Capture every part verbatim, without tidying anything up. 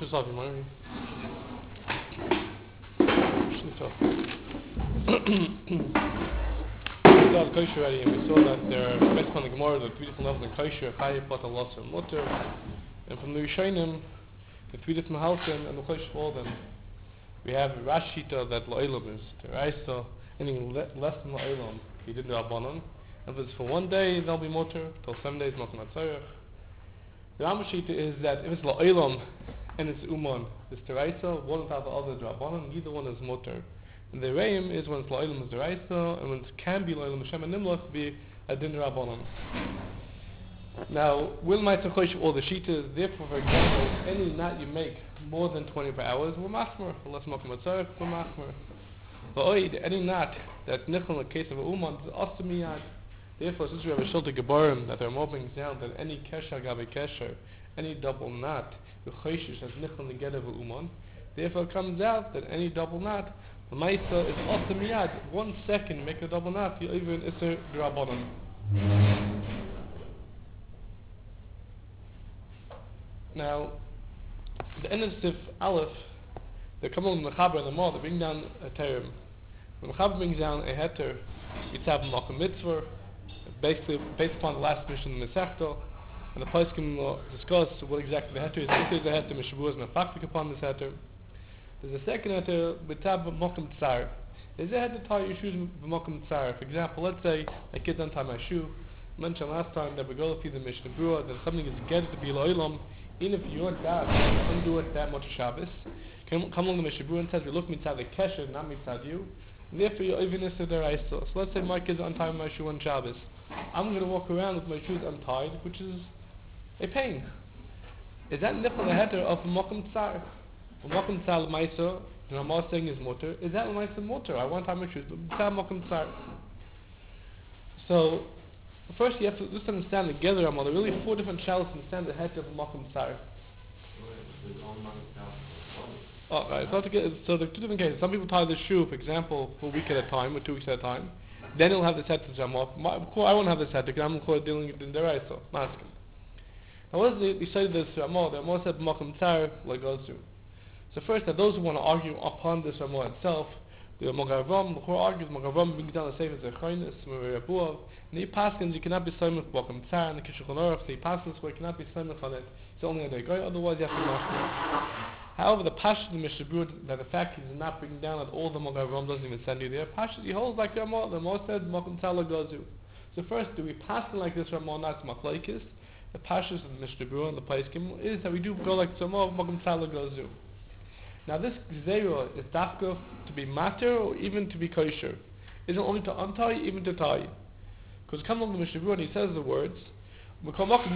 Just off your money. We saw the kosher already, and we saw that there are, based on the Gemara, the three different levels of kosher, chayiv, potter, loser, and mutter. And from the Rishonim, the three different haltim, and the kosher for all them. We have Rashita that Lo'ilam is the Raisa, anything le- less than Lo'ilam, he did the Rabbanon. And if it's for one day, they'll be mutter, till seven days, not Matzorach. The Ramashita is that if it's Lo'ilam and it's Uman, it's the Raisa, one without the other is Rabbanon, neither one is mutter. And the Reim is when it's Lo'ilam is the Raisa, and when it can be Lo'ilam Hashem and Nimlach, to be a Din Rabbanon. Now, will my Tzachosh all the Shitas, therefore, for example, any knot you make more than twenty-four hours, we're machmer. Unless Mokum Matzorach, we're machmer. But oid, any knot that's nichel in the case of a Uman, is also miyad. Therefore, since we have a Shilta Gebarim, that there are more brings down that any kesher gabe kesher, any double knot, the Choshish has nichel in the get of a Uman, therefore it comes out that any double knot, the Maisa is also miyad. One second, make a double knot, you even Isser D'Rabbanan. Now, the end of Sif Aleph, they come on the Mechaber and the Mor, they bring down a term. When the Mechaber brings down a heter, it's have a Makom Mitzvah, basically based upon the last mission in the Masechta, and the place can discuss what exactly the heter is. If there's a heter, Mishabu is not faktik upon this heter. There's a second heter, B'tab Makom Tsar. There's a heter tie your shoes Makom Tsar. For example, let's say I get done tie my shoe. I mentioned last time that we go through the Mishnah Brura, that something is getting to be Lo'ilam. Even if you're God, you don't do it that much Shabbos. Come, come along the Mishnah Brura and says, we look mitzad the kesher, not mitzad you. And therefore, you're even Isser D'Oraisa. So let's say my kids untie my shoe on Shabbos. I'm going to walk around with my shoes untied, which is a pain. Is that nichel the heter of Mokum Tsar? Mokum Tsar l'maisa, the Ramah saying is mutter. Is that l'maisa mutter? I want to tie my shoes, but Tsar Mokum Tsar. So, first, you have to just understand the Gather Ramah. There are really four different shalos to understand the head of Makom Tsar. Oh, right. So, to get, so there are two different cases. Some people tie the shoe, for example, for a week at a time, or two weeks at a time. Then he'll have this head to Ramah. Of course, I won't have this head because I'm dealing with the Deraisa. Masking. Now, what is the, we say this Ramah? The Ramah said Makom Tsar, like Gozu. So, first, that those who want to argue upon this Ramah itself, the Mogavam, the Chor argues, Mogavam brings down the Sefer Zechainis, Merabuav, and he passes, you cannot be Simon with Mokum Tsar, and the Kishukon Aruch, so he passes where you cannot be Simon on it, it's only a day guy, otherwise you have to mash. However, the Pasha of the Mishnah Brura, that the fact he does not bring down that all the Mogavam doesn't even send you there, Pasha, he holds like the Ramah, the Ramah said, Mokum Tsar Gozu. So first, do we pass it like this Ramah, not Machlaikis? The Pasha of the Mishnah Brura and the Paiskim is that we do go like the Ramah of Mokum Tsar Gozu. Now this Gzeira is dafka to be matter or even to be kosher. Is it only to untie, even to tie? Because come along the Mishnah Brura and he says the words, it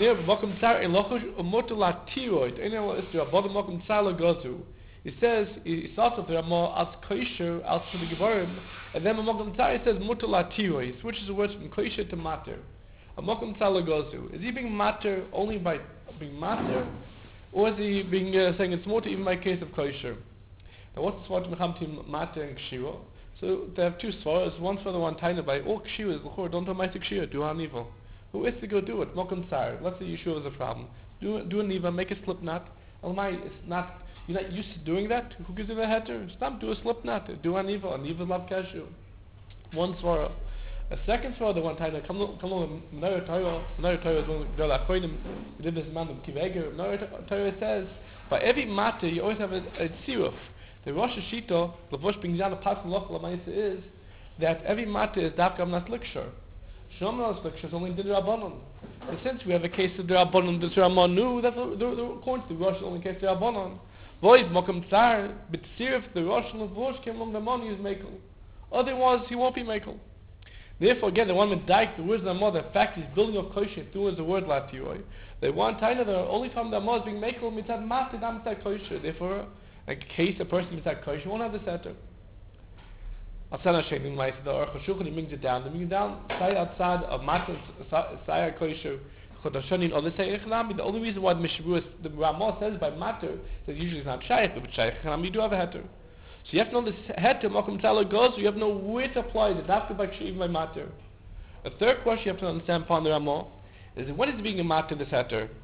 says, he starts with the Ramah as kosher, as to the Gebarim, and then Mokum Tsar he says mutar latiroi. He switches the words from kosher to matter. A Mokum Tsar gozu. Is he being matter only by being matter? Or is he being uh, saying it's more to even my case of kosher? Now what's the swat mechamtim matter and kshira? So they have two svaras. One for the one taina by all kshira is l'chor don't do my kshira, do an evil. Who is to go do it? Mokum Tsar. Let's say Yeshua is a problem. Do do a niva, make a slip knot. Almai, it's not you're not used to doing that. Who gives you the heter? Stop, do a slip knot. Do an evil. An evil love kashu. One svara. A second svara, the one taina come come along. Menara Torah. Menara Torah is one of the Achonim. We did this man of Kiveger. Menara Torah says by every matter you always have a, a tziruf. The Rosh Hashita, the Vosh brings down the Pasuk Loch Lamaisa is that every matter is dafkam not liksher. Shomros liksher is only the Rabbanon. And since we have a case of the Rabbanon, the Ramah knew that the, the, the according to the Rosh only case of the Rabbanon. Void Mokum Tsar, but tziruf the Rosh and the Vosh came along the money is makel. Otherwise he won't be makel. Therefore, again, the one with Daik, the words of the Ramah, the fact he's building up kosher through the word latiroi. They want Taina, the only time the Ramah is being makel mitzad matir, not mitzad kosher. Therefore, in case a person mitzad kosher won't have the setter. Asana Sheinim Maisa, the Aruch HaShulchan, he brings it down. He brings it down, say outside of matir, say kosher, chodashanin, or they say echanami. The only reason why the Mishnah Brura, the Ramah says by matir, that usually it's not shaykh, but shaykh echanami, you do have a heter. So you have to know this heter, Mokum Tsar goes, so you have to know where to apply it, after by even by matir. The third question you have to understand upon the Ramah is when is it being a matir this heter?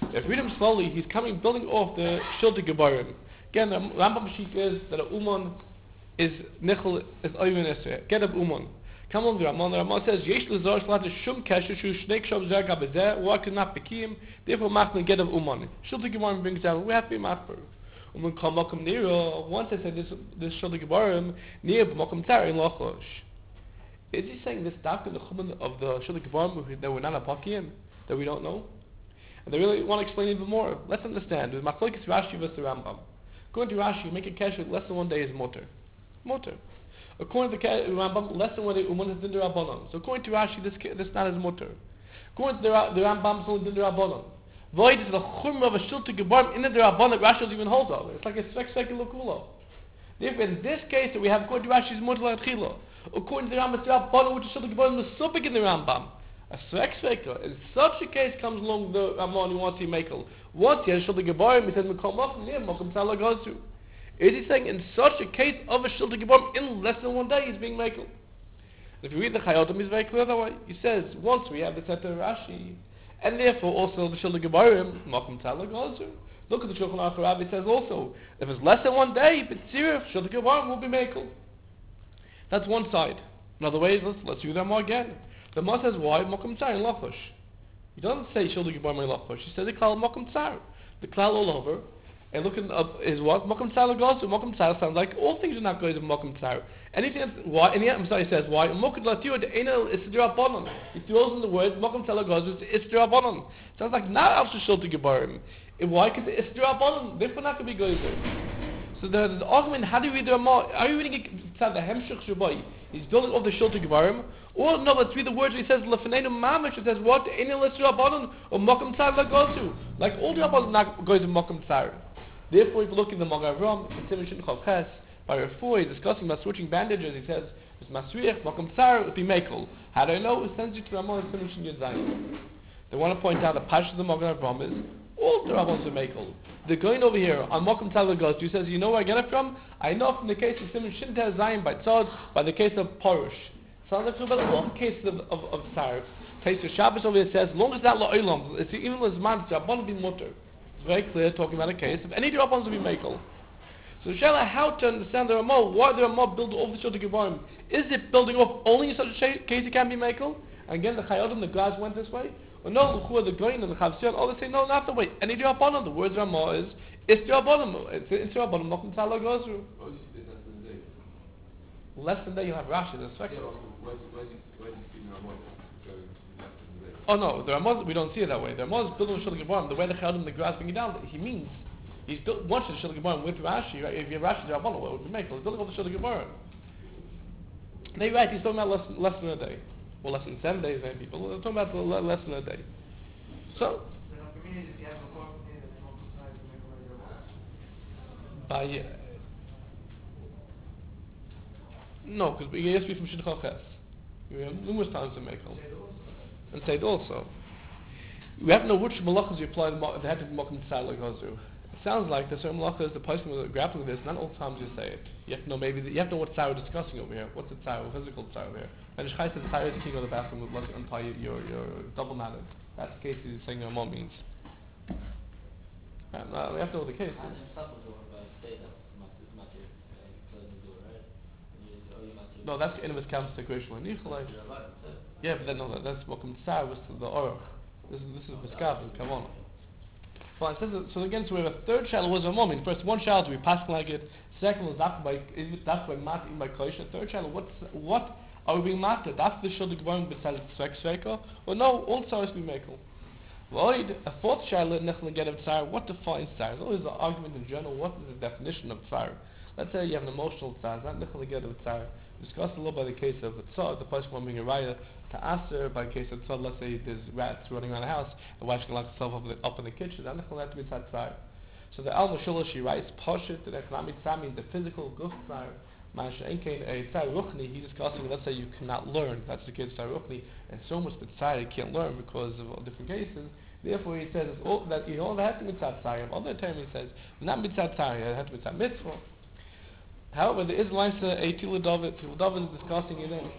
If you read him slowly, he's coming, building off the Shilta Gebarim. Again, the Rambam Sheikh is that a Uman is Nichel, is Oyven Esrei. Get up Uman. Come on, the Ramon. The Ramon says, Yesh Lezor Shlata Shum Kesher Shu Shneik Shov Zerga Bezeh, War cannot Bekim, therefore Machman get up Uman. Shilta Gebarim brings down, we have to be Machber. Uman Kal Mokum Nero, once I said this, this Shilta Gebarim, Nero Mokum Tar in Lochosh. Is he saying this doctrine, the Chuman of the Shilta Gebarim, that we're not a Pakiyim, that we don't know? And they really want to explain even more. Let's understand. With Machlokes Rashi versus the Rambam. According to Rashi, make a cash with less than one day is motor. Motor. According to the Rambam, less than one day uman is din d'Rabbanan. So according to Rashi, this this not is motor. According to the, the Rambam, it's only din d'Rabbanan. Void is the chum of a Shilta Gebarim in the d'Rabbanan that Rashi doesn't even hold of. It's like a svek svek lukulo. Therefore, in this case that we have, according to Rashi, is motor l'atchilo. According to the Rambam, it's d'Rabbanan, which is Shilta Gebarim, the subik in the Rambam. A svek sveka. In such a case comes along the Ramon who wants to make a once he has Shilta Gebarim, he says Mekom Mokum near Mokum Tzala Gozu. Is he saying in such a case of a Shilta Gebarim in less than one day he's being makel? If you read the Chayotim, he's very clear that way. He says once we have the Sefer Rashi, and therefore also the Shilta Gebarim Mokum Tzala Gozu. Look at the Shulchan Aruch Rabbi says also if it's less than one day, but serious Shilta Gebarim will be makel. That's one side. Another way is let's let's use that more again. The Moshe says why Mokum Tzar in Lachosh. He doesn't say Shilta Gebarim in Lachosh. He says the Klal Mokum Tzar. The Klal all over. And looking up is what Mokum Tzar goes to. Mokum Tzar sounds like all things are not going to Mokum Tzar. Anything that's why? And yet, I'm sorry, he says why Mokum Latio the Enel is D'Rabbanan. He throws in the word Mokum Tzar goes it's D'Rabbanan. Sounds like not after Shilta Gebarim. Why? Because it's D'Rabbanan. Therefore, not going to be going So there's the argument. How do you read the Ramah? Are you reading it? The Hemshech Shabai. He's building off the Shilta Gebarim. Or no, let's read the words he says Lefeneinu Mamish. It says what Enel is D'Rabbanan or Mokum Tzar lagosu. Like all the Rabbanan not going to Mokum Tzar. Therefore, if you look in the Magen Avraham, in Simon Shin Chav Ches, by Refuah, he's discussing about switching bandages. He says, "It's Masriach Mokum Tzar it be Mekel." How do I know? It sends you to Ramah and Simon Shin Yud Zayin. They want to point out the Pash of the Magen Avraham is all the Rabbans are Mekel. They're going over here on Mokum Tzar lagosu. He says, "You know where I get it from? I know from the case of Simon Shin Tez Zayin by Tzad, by the case of Porush." Sounds like about all cases of of, of Tzar. Case of Shabbos over here says, "As long as that la'olam, it's even as man Rabban be mutter." It's very clear, talking about a case of any Rabbans will be Mekel. So Shela, how to understand the Ramah? Why the Ramah build off the Shilta Gebarim? Is it building off only in such a sh- case it can be Mekel? And again, the Chayotim, the guys went this way. Or no, the the Goyin and the Chavsiyan, all they say no, not the way. Any Rabbanon, the words Ramah is it's Rabbanon, it's it's Rabbanon. Mokum Tzar lagosu. Less than that, you'll have Rashi. That's right. Oh no, the Ramaz, we don't see it that way. The Ramaz is building Shilta Gebarim. The way the Chayotim, the grass bringing down, he means he's built once the Shilta Gebarim with Rashi. Right? If you have Rashi, the Rabbanon, what would be make? He's building off the Shilta Gebarim. Now you're right. He's talking about less, less than a day, or less than seven days. Maybe people are talking about le- less than a day. So. By uh, no, because we have to be from Shidduch Ches. We have numerous times to make them. And say it also. We have to know which malachas you apply the head of Mokum Tzar lagosu. It sounds like the certain malachas, the person who is grappling with this, not all times you say it. You have to know maybe, the, you have to know what tzar we're discussing over here. What's the tzar, what physical tzar over here. And the Shchai said tzar is the king of the bathroom with let's untie your, your double knotted. That's the case he's saying Ramah means. And, uh, we have to know what the case is. No, that's the end of his consecration. Yeah, but then no, that, that's Mokum Tzar was to the Orach. This is this is Miskav and Kavanah. Fine. So, so again, so we have a third shadow was a moment. First, one shadow we pass like it. Second was that by is it that by mat in by koisha. Third shadow, what's what are we being mated? That's the Shilta Gebarim besides svek sveka. Or no, all tzars we make. Void a fourth shadow nechel get of tzar. What defines tzar? There's always an argument in general. What is the definition of tzar? Let's say you have an emotional tzar, not nechel get of tzar. Discussed a little by the case of the tzad, the person being a raya to answer by the case of tzad. Let's say there's rats running around the house, the wife can lock herself up, the, up in the kitchen. That will have to be tzad. So the Al Mashullah she writes, Poshit, the economic tzad means the physical guf tzar. Masha Enkein a tzar ruchni. He's discussing. Let's say you cannot learn. That's the case tzar ruchni, and so much the tzar you can't learn because of all different cases. Therefore, he says it's all, that you only have to be tzad tzar. Other term he says not mitzad tzar. You have to be tzad mitzvah. However, there is lines to a Tila David. Tila David is discussing it in.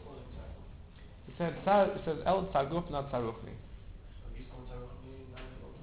He said, "Tzar." It says, "El tzar guf, not tzar ruchni."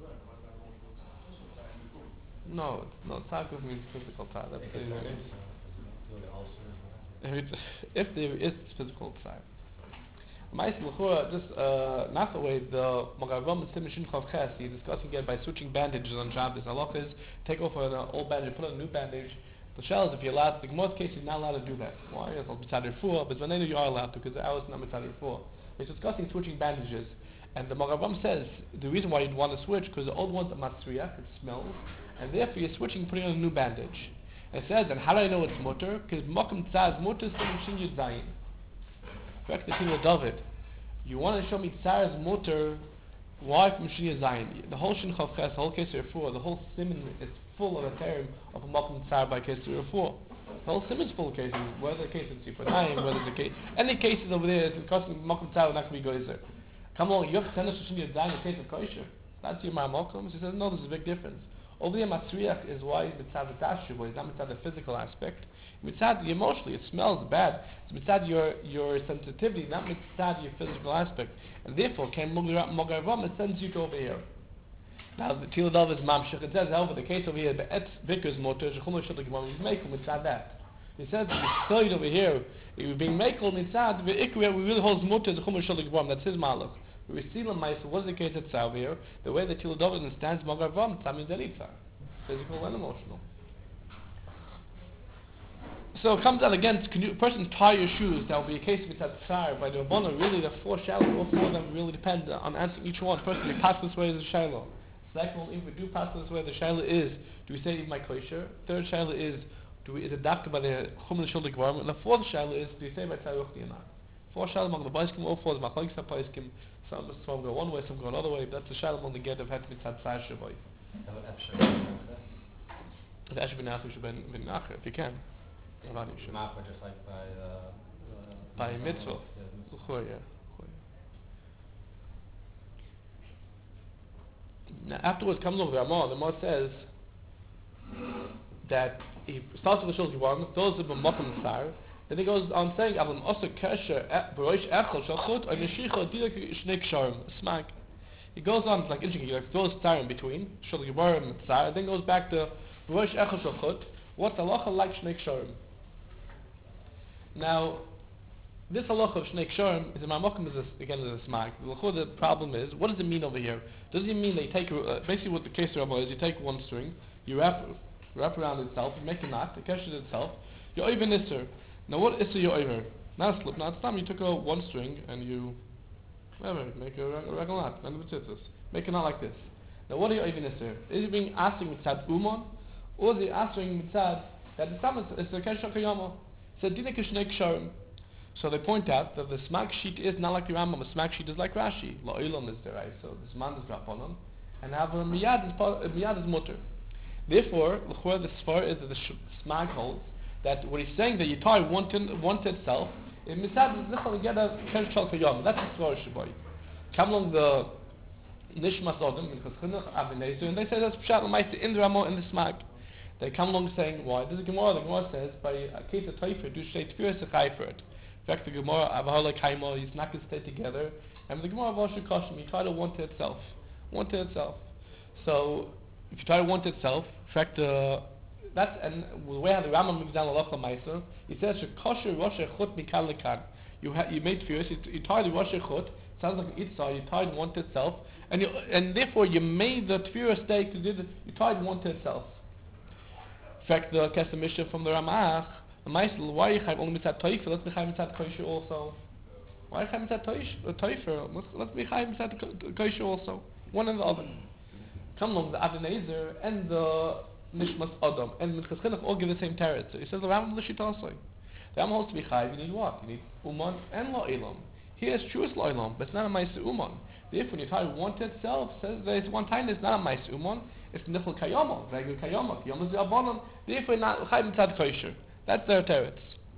No, it's no, tzarkuf means physical tzar. That's If the, it's okay, so, the ulcer. if, it's, if there is physical tzar. Meist l'chura, just uh, not the way the Magavam and Simishin Chav Ches, he's discussing it by switching bandages on Shabbos. Halach is take off an uh, old bandage, put on a new bandage. The shell is if you're allowed, the most case you're not allowed to do that. Why? It's not mitzad refuah, but when you are allowed to, because the hour is not mitzad refuah. He's discussing switching bandages. And the Magavam says the reason why you'd want to switch, because the old one's a matzriach, it smells, and therefore you're switching, putting on a new bandage. And it says, and how do I know it's mutter? Because Mokum Tzaz mutter Simishin Yud Zayin. Correct the Tila David. You want to show me Tzar's mutter, why from Shia Zayin? The whole Shin Chav Ches, the whole case of Refuah, the whole Siman is full of a term of a Mokum Tzar by case of Refuah. The whole Siman is full of cases, whether the case is Sipanayim, whether the case, any cases over there, it's costing Mokum Tzar, not going to be Goizer. Come on, you have to send us to Shia Zayin in the case of Kosher. That's your Mar Mokum. She says, no, there's a big difference. Over there, Matzriach is why it's mitzad the tashuv, it's not mitzad the physical aspect. Mitzad the emotionally, it smells bad. It's mitzad your your sensitivity, not mitzad your physical aspect. And therefore, came Mogarvam, it sends you to over here. Now, the Tiladov is mamshich. It says, however, the case over here, the etz vickers motor, shechumah shulak gemam, he's making mitzad that. He says, the side over here, you're being makel mitzad, the ikwe, we really hold motor, shechumah shulak gemam, that's his malach. We see the Maisa, what is the case at Salvir? The way that Tiladov understands Mogarvam, that means any tzar, physical and emotional. So it comes out again, can you, a person tie your shoes, that will be a case of mitzad tzar. By the Rabbana, really the four shallow, all four of them really depend on answering each one. First, we pass this way as a shiloh. Second, if we do pass this way, the shiloh is, do we say even my kosher? Third shiloh is, do we, is it adapted by the chum and shuldik varm? And the fourth shiloh is, do we say by tzaruchti or not? Four shiloh among the boiskim, all four is machlokes ha-boiskim. Some, some go one way, some go another way, but that's the shiloh among the get of had mitzad tzar shavoi. That would actually be The Esher ben Nachum should ben ben Nachum, if you can. Mapa, just like by uh, uh, by mitzvah. Yeah, Yeah. Now afterwards comes over the Ramah. The Ramah says that he starts with the Shulchan Aruch, those of the Mokum Tzar. Then he goes on saying, "Avlam Osa Kesher B'Roish Echol Shalchut Onishicha Dilek Shnei Ksharim Smak." He goes on like interesting. He like throws Tzar in between Shulchan Aruch and Tzar, and then goes back to B'Roish Echol Shalchut. What's halacha like Shnei Ksharim? Now, this halacha of Shnei Ksharim is in my Mokum is a, again is a smak. The problem is, what does it mean over here? Does it mean that you take uh, basically what the case of Rabbi is? You take one string, you wrap wrap around itself, you make a knot, it catches itself. You over nisser. Now, what is you over? Not a slip. Now, it's time you took a one string and you whatever make a regular knot and the tzitzis. Make a knot like this. Now, what are you over nisser? Is it being asking mitzad umon, or is it asking mitzad that the stomach is the kesher kayama? So dinik shnei ksharim. So they point out that the smak sheet is not like the Rambam. The smak sheet is like Rashi. La'olam is the right. So this man is raponim, and have a miyad is part, uh, miyad is mutter. Therefore, l'chor the svar is that the sh- smak holds that what he's saying that you tie one to one to itself. In mitzad is nichal get a kershal kayam. That's the svar shaboy. Come along the nishmas odom in chaschinach avinezu, and they say that's pshat l'maisa in the Ramah in the smak. They come along saying why? This is Gemara. The Gemara says by a case of taifer do shtei tefillah sechai for it. In fact, the Gemara avahala kaimo he's not going to stay together, and the Gemara avashu kashim you try to want to itself, want to itself. So if you try to want to itself, in fact, uh, that's and the way how the Rambam moves down the halacha ma'aser, he says shekosher rosh chut mikal lekan. You ha- you made tefillah, you, you tied the rosh chut. Sounds like an itzah. You tied one to itself, and you, and therefore you made the tefillah stay because you, you tied one to itself. In fact, the Kesef Mishnah from the Ramach, the Meisel, why you have only mitzad toifer? Let's be chayv mitzad kosher also. Why you chayv mitzad toifer? Let's let's be chayv mitzad kosher also. One and the other. Come along the Avinezer and the Nishmas Adam and Minchas Chinuch all give the same teretz. So he says the Rambam l'shita also. The Rambam holds to be chayv. You need what? You need uman and la'ilam. Here is true as la'ilam, but it's not a ma'aser uman. Therefore, when you tie one to itself, says there is one time it's not a ma'aser uman. It's nichel kayama, regular kayama. Kayama is the abonon. Therefore, not chayv mitzad kosher. That's their teretz.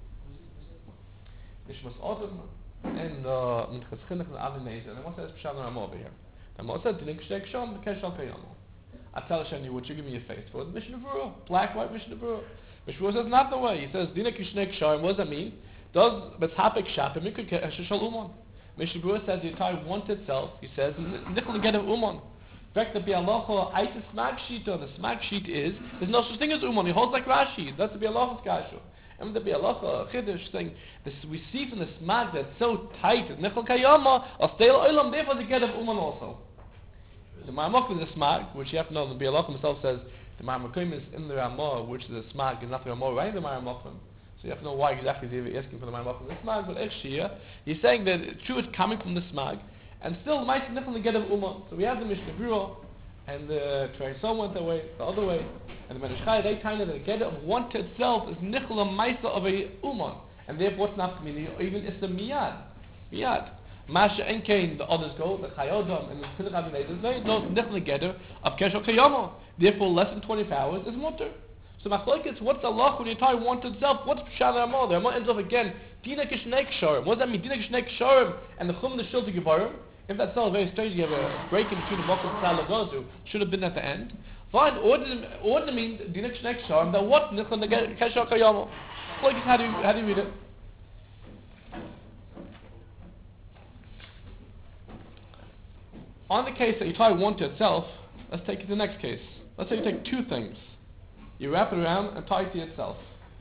Nishmas Adam and Minchas Chinuch and Avinezer. And what says Pshat Ramah over here? The Ramah says Dinik Shnei Ksharim Keshal Kayama. I tell Hashem, would you give me a face for it? Mishnah Berurah, black, white Mishnah Berurah. Mishnah Berurah says not the way. He says Dinik Shnei Ksharim. What does that mean? Does Betzhapik Shapim Mikra Keshal Uman? Mishnah Berurah says you tie one to itself. He says Nichel get of Uman. fact, the bialocha ait the smag sheet or the smag sheet is there's no such thing as uman. He holds like Rashi. That's the bialocha's kashu. And the bialocha chiddush saying this we see from the smag that's so tight. Nechol kayama or stale olam. Therefore, the get of uman also. The Ma'amok is a smag, which you have to know. The bialocha himself says the Ma'amakim is in the Ramah, which is a smag, is not the Ramah, right? The Ma'amakim. So you have to know why exactly he's asking for the Ma'amakim the smag. But actually, he's saying that it's true, it's coming from the smag. And still, might significantly get of Ummah. So we have the Mishnah Berurah, and the Treiso went away, the other way, and the Menishchai, they kind of, the get of one to itself is Nichla Maisa of a Ummah. And therefore, it's not community, or even it's the Miyad. Miyad. Masha Enkein, the others go, the Chayodam, and the Pinach Avinay, there's no Nichla Geder of Keshel Kayama. Therefore, less than twenty-four hours is Mutter. So Machlokes, what's Allah when you tie one to itself? What's Pshat Ramah? The Ramah ends off again, Dina Kishnek Shorim. What does that mean? Dina Kishnek Shorim and the Chum the Shul to Gevarim. If that's all very strange, you have a break in between the Mokum and Salagozu, should have been at the end. Fine, ordinary means Dina Kishnek Shorim, that what? Nichla Keshel Kayama. Machlokes, how do you, how do you read it? On the case that you tie one to itself, let's take it to the next case. Let's say you take two things. You wrap it around and tie it to itself.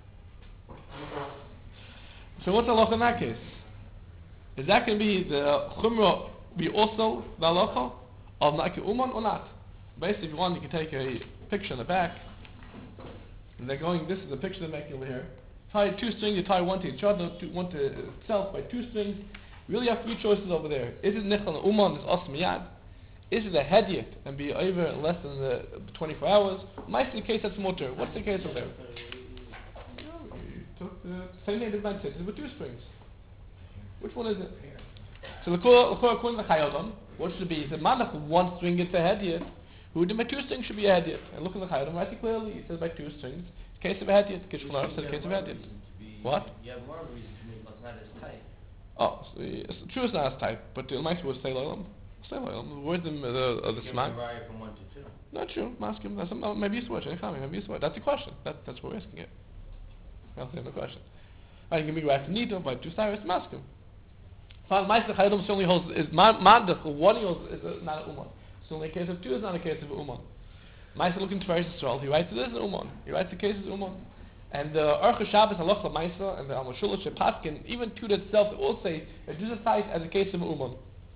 So what's the halacha in that case? Is that going to be the chumrah be also the halacha of Naki Uman or not? Basically, if you want, you can take a picture in the back. And they're going, this is the picture they're making over here. Tie two strings, you tie one to each other, two, one to itself by two strings. You really have three choices over there. Is it Nichal Uman, is Os Miyad? Is it a Hediyat and be over in less than the twenty-four hours? Might be the case that's Mutter. What's the case over there? You took the same name as my sisters with two strings. Which one is it? So the according to the Chayodam, what should it be? Is it Manach one string it's a Hediyat? Who did my two strings should be a Hediyat? And look at the Chayodam, right it clearly, it says by two strings. It's a case of a Hediyat. Kishmalar says a case of a Hediyat. What? You have more reason to make what's not as tight. Oh, so it's, true it's not as tight, but the mice was say loyal. Say loyal. The words of the, of the smag. From one to two. Not true. Ask him. That's uh, maybe switch. Maybe switch. That's the question. That, that's what we're asking it. I'll say the question. I can be right to need to, but two cyrus ask him. Fine, mice the chayadam certainly holds is mandach. One he holds is uh, not a uman. So in the case of two is not a case of uman. Mice looking to Paris Yisrael. He writes it is an uman. He writes the case is uman. And the uh, Archa Shabbos Halach Lamaisa and the Amashulach Shepatkin, even to itself, they all say that Jews are as a case of Uman.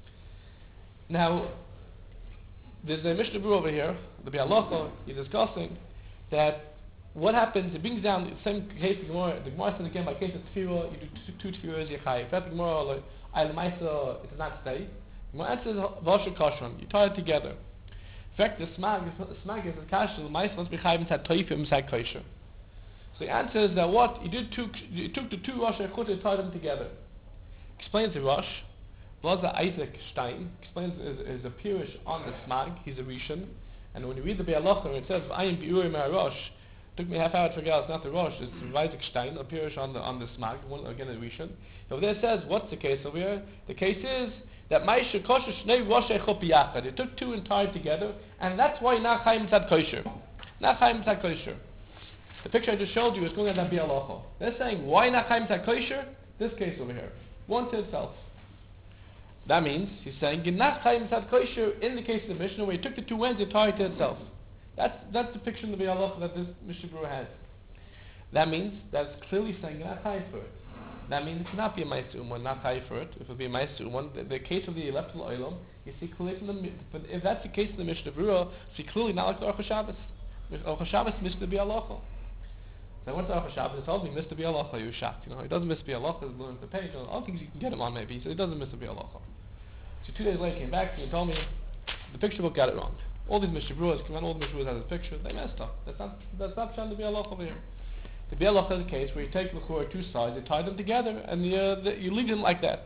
Now, there's a Mishnah Berurah over here, the Bialocha, he's discussing that what happens, it brings down the same case of Gemara, the Gemara says again by case of Tefillah, you do two, two Tefillahs, you chai. If that's the Gemara, I Lamaisa, it does not stay. The Gemara answers Vasha Kashran, you tie it together. In fact, the Smag, the Smag is the Kasha, Lamaisa, let's be chai inside Taifim, inside Kosher. So the answer is that what? You did took you took the two Rosh and tied them together. Explains the Rosh. Was Isaac Stein explains is, is a Pirish on the Smag. He's a Rishon, and when you read the Be'alocha, it says I am Biurim Rosh. Took me a half hour to figure out it's not the Rosh. It's mm-hmm. Isaac Stein, a Pirish on the on the Smag. One again a Rishon. Over there it says what's the case over here? The case is that Ma'isha Kosher Shnei Rosh Echop Yachad. They took two and tied together, and that's why not Chaim Tzad Kosher. Not Chaim Tzad Kosher. The picture I just showed you is going at that Bialocha. They're saying, why not Chaim Tzad Kosher? This case over here. One to itself. That means, he's saying, Ginach Chaim Tzad Kosher in the case of the Mishnah where he took the two ends and tied to itself. That's that's the picture in the Bialocha that this Mishnah Berurah has. That means, that's clearly saying, not Chaim for it. That means it cannot be a Ma'aseh Uman, not Chaim for it. If it would be a Ma'aseh Uman, the, the case of the left Olam, you see clearly from the, but if that's the case in the Mishnah Berurah, you see clearly not like the Aruch Shabbos. Aruch Shabbos missed the Bialocha. So I went to Aruch Shabbos and told me, Mister Bialocha, you were shocked. You know, he doesn't miss Bialocha, he's learning the page. You know, all things you can get him on maybe, so he doesn't miss the Bialocha. So two days later he came back to me and told me, the picture book got it wrong. All these Mishnah Berurahs, come on, all the Mishnah Berurahs have this picture, they messed up. That's not, that's not Pshat the Bialocha over here. The Bialocha is the case where you take the Chor two sides, you tie them together, and you, uh, the, you leave them like that.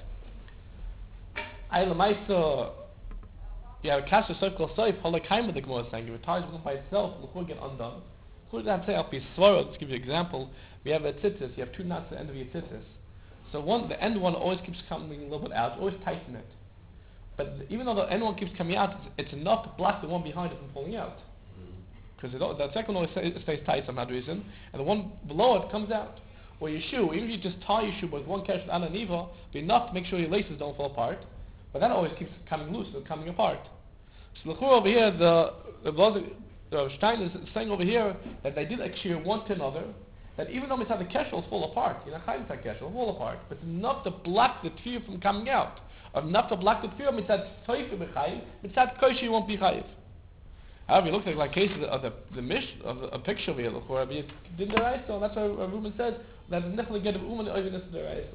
I Lamaisa, you have a Kasha Circle Saif, Halakhaim, the Gemara is saying, if it ties one by itself, the Chor get undone. Let's say I'll be Svara, let's give you an example. We have a tzitzis, you have two knots at the end of your tzitzis. So one, the end one always keeps coming a little bit out, always tighten it. But the, even though the end one keeps coming out, it's, it's enough to block the one behind it from falling out. Because the second one always stays, stays tight for some reason, and the one below it comes out. Or your shoe, even if you just tie your shoe with one catch and Ananiva, be enough to make sure your laces don't fall apart. But that always keeps coming loose and coming apart. So the over here, the the Blazer, the Stein is saying over here that they did actually one to another. That even though mitzad the kesher will fall apart, you know, chayim mitzad kesher will fall apart, but it's enough to block the tefillah from coming out. Enough to block the tefillah mitzad soifer b'chayim, mitzad kosher won't be chayiv. However, it looks like like case of the of the, the mish of the, a picture of here, or a din deraisa. That's why Reuben says that it's necessarily get of uman oivinus deraisa.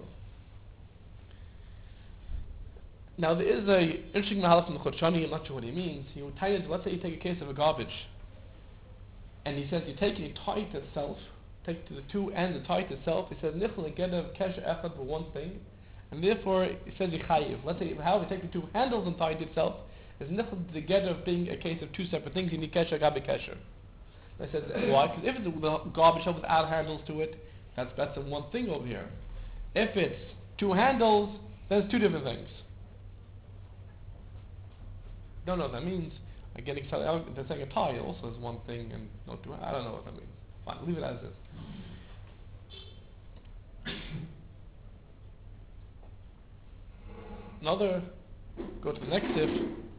Now there is a interesting mahalach from the Chotshani. I'm not sure what he means. He would tell you, let's say you take a case of a garbage, and he says you take it, you tie it itself, take to the two ends, and tie it itself. He says nichel get of kesher echad for one thing, and therefore he says you chayiv. Let's say however you take the two handles and tie it itself. Is nichel together of being a case of two separate things. You need kesher, gabi kesher. I said why? Because if it's a garbage shell without handles to it, that's that's the one thing over here. If it's two handles, then it's two different things. Don't know what that means. I'm getting excited. They're saying a tie also is one thing and not two. I don't know what that means. Fine, leave it as is. Another. Go to the next tip.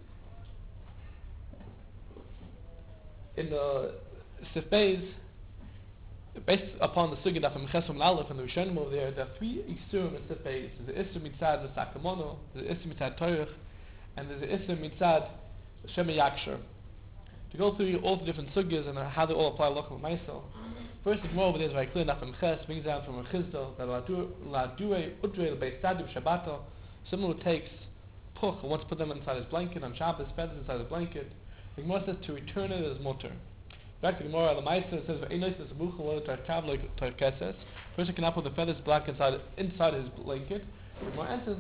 In the Sif Beis, based upon the Sugya from Chesam Aleph and the Rishonim over there, there are three Isurim in Sif Beis. There's the Isur Mitzad the Sakamono, there's the Isur Mitzad Torach, and there's the Isur Mitzad Shema Yaksher. To go through all the different Sugyas and how they all apply local Maisel. First, the Gemara over there is very clear. Nachem Ches brings down from a Chizdo that La Dure Udre Beis Stadium Shabbato. Someone who takes Puch and wants to put them inside his blanket on Shabbos, feathers inside the blanket. The Gemara says to return it as mutter. Back to the Gemara, the Meister says, first he cannot put the feathers black inside inside his blanket. The Gemara answers,